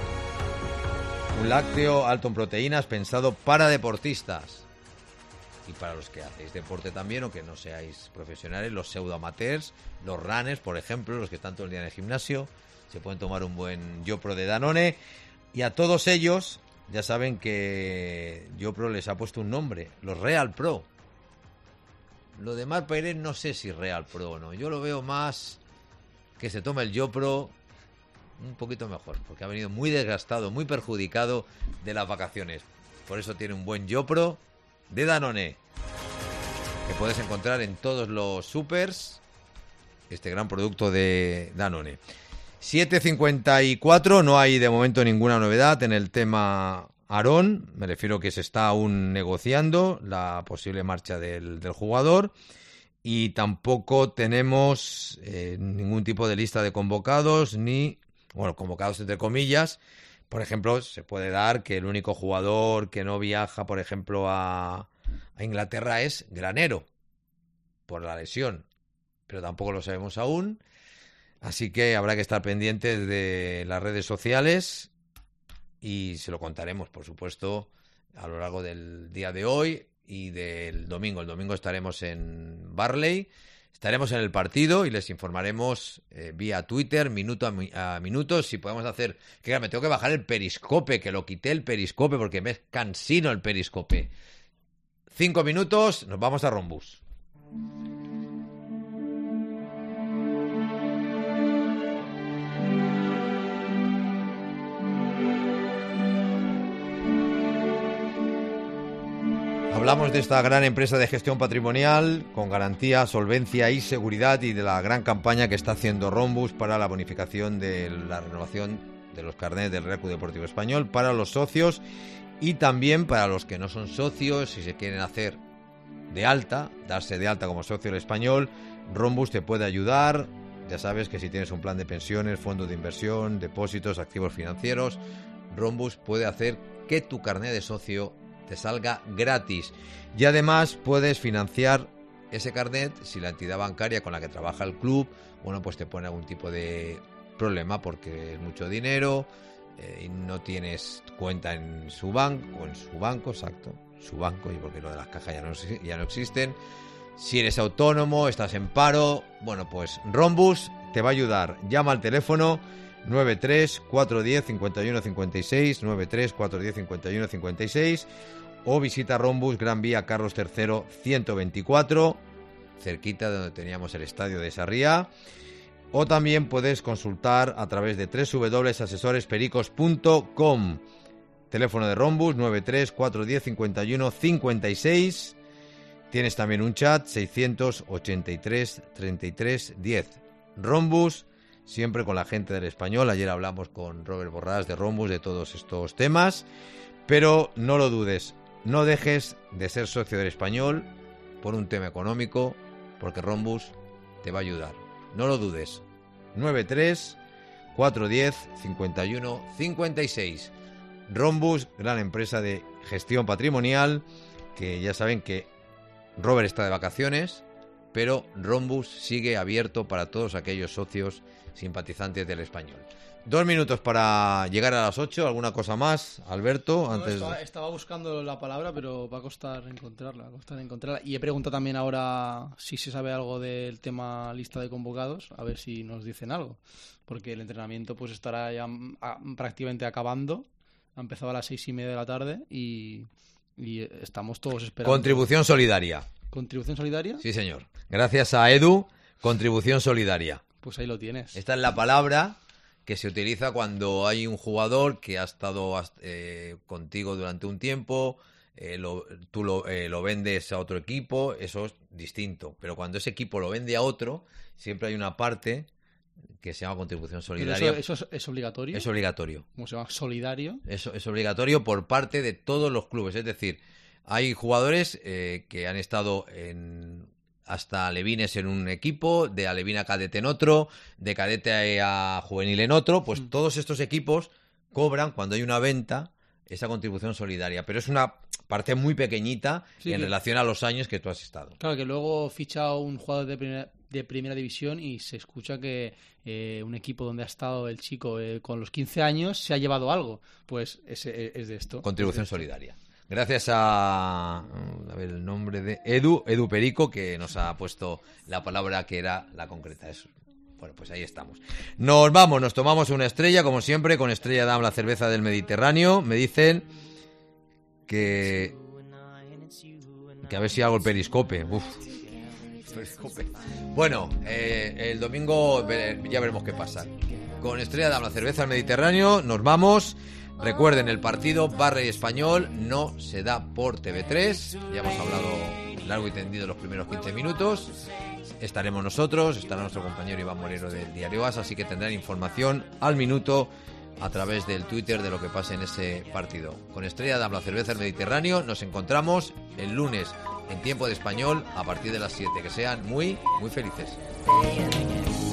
S1: Un lácteo alto en proteínas pensado para deportistas. Y para los que hacéis deporte también, o que no seáis profesionales, los pseudoamateurs, los runners, por ejemplo, los que están todo el día en el gimnasio, se pueden tomar un buen YoPro de Danone. Y a todos ellos, ya saben que YoPro les ha puesto un nombre, los Real Pro. Lo de Marc Pérez no sé si Real Pro o no. Yo lo veo más que se tome el YoPro un poquito mejor, porque ha venido muy desgastado, muy perjudicado de las vacaciones. Por eso tiene un buen YoPro de Danone, que puedes encontrar en todos los supers, este gran producto de Danone. 7:54, no hay de momento ninguna novedad en el tema Aarón. Me refiero que se está aún negociando la posible marcha del jugador, y tampoco tenemos ningún tipo de lista de convocados, convocados entre comillas. Por ejemplo, se puede dar que el único jugador que no viaja, por ejemplo, a Inglaterra es Granero, por la lesión. Pero tampoco lo sabemos aún. Así que habrá que estar pendientes de las redes sociales y se lo contaremos, por supuesto, a lo largo del día de hoy y del domingo. El domingo estaremos en Barley, estaremos en el partido y les informaremos vía Twitter, minuto a minuto, si podemos hacer... Que me tengo que bajar el periscope, que lo quité el periscope porque me es cansino el periscope. 5 minutos, nos vamos a Rombus. Hablamos de esta gran empresa de gestión patrimonial con garantía, solvencia y seguridad y de la gran campaña que está haciendo Rombus para la bonificación de la renovación de los carnets del Real Club Deportivo Español para los socios y también para los que no son socios, si se quieren hacer de alta, darse de alta como socio del Español. Rombus te puede ayudar. Ya sabes que si tienes un plan de pensiones, fondos de inversión, depósitos, activos financieros, Rombus puede hacer que tu carnet de socio te salga gratis y además puedes financiar ese carnet si la entidad bancaria con la que trabaja el club, bueno, pues te pone algún tipo de problema porque es mucho dinero y no tienes cuenta en su banco, exacto, su banco, y porque lo de las cajas ya no existen. Si eres autónomo, estás en paro, bueno, pues Rombus te va a ayudar. Llama al teléfono 93 410 51 56, 93 410 51 56, o visita Rombus Gran Vía Carlos III 124, cerquita de donde teníamos el estadio de Sarriá, o también puedes consultar a través de www.asesorespericos.com. Teléfono de Rombus 93 410 51 56. Tienes también un chat 683 33 10. Rombus, siempre con la gente del Español. Ayer hablamos con Robert Borràs de Rombus, de todos estos temas. Pero no lo dudes, no dejes de ser socio del Español por un tema económico, porque Rombus te va a ayudar. No lo dudes. 93 410 51 56. Rombus, gran empresa de gestión patrimonial, que ya saben que Robert está de vacaciones, pero Rombus sigue abierto para todos aquellos socios simpatizantes del Español. 2 minutos para llegar a las 8. ¿Alguna cosa más, Alberto? Antes
S7: estaba buscando la palabra, pero va a costar encontrarla. Y he preguntado también ahora si se sabe algo del tema lista de convocados, a ver si nos dicen algo. Porque el entrenamiento pues estará ya prácticamente acabando. Ha empezado a las 6:30 de la tarde y estamos todos esperando.
S1: Contribución solidaria.
S7: ¿Contribución solidaria?
S1: Sí, señor. Gracias a Edu, contribución solidaria.
S7: Pues ahí lo tienes.
S1: Esta es la palabra que se utiliza cuando hay un jugador que ha estado contigo durante un tiempo, tú lo vendes a otro equipo, eso es distinto. Pero cuando ese equipo lo vende a otro, siempre hay una parte que se llama contribución solidaria.
S7: ¿Eso es obligatorio?
S1: Es obligatorio.
S7: ¿Cómo se llama? ¿Solidario?
S1: Eso es obligatorio por parte de todos los clubes. Es decir, hay jugadores que han estado hasta alevines en un equipo, de alevín a cadete en otro, de cadete a juvenil en otro. Pues todos estos equipos cobran, cuando hay una venta, esa contribución solidaria. Pero es una parte muy pequeñita en relación a los años que tú has estado.
S7: Claro, que luego ficha un jugador de primera división y se escucha que un equipo donde ha estado el chico con los 15 años se ha llevado algo. Pues es de esto.
S1: Contribución solidaria. Gracias a ver el nombre de Edu Perico, que nos ha puesto la palabra que era la concreta. Eso. Bueno, pues ahí estamos. Nos vamos, nos tomamos una estrella, como siempre, con Estrella Damm, la cerveza del Mediterráneo. Me dicen que a ver si hago el periscope. Bueno, el domingo ya veremos qué pasa. Con Estrella Damm, la cerveza del Mediterráneo, nos vamos. Recuerden, el partido Barley Español no se da por TV3. Ya hemos hablado largo y tendido los primeros 15 minutos. Estaremos nosotros, estará nuestro compañero Iván Moreno del Diario AS, así que tendrán información al minuto a través del Twitter de lo que pase en ese partido. Con Estrella Damm, la cerveza del Mediterráneo, nos encontramos el lunes en tiempo de español a partir de las 7. Que sean muy, muy felices.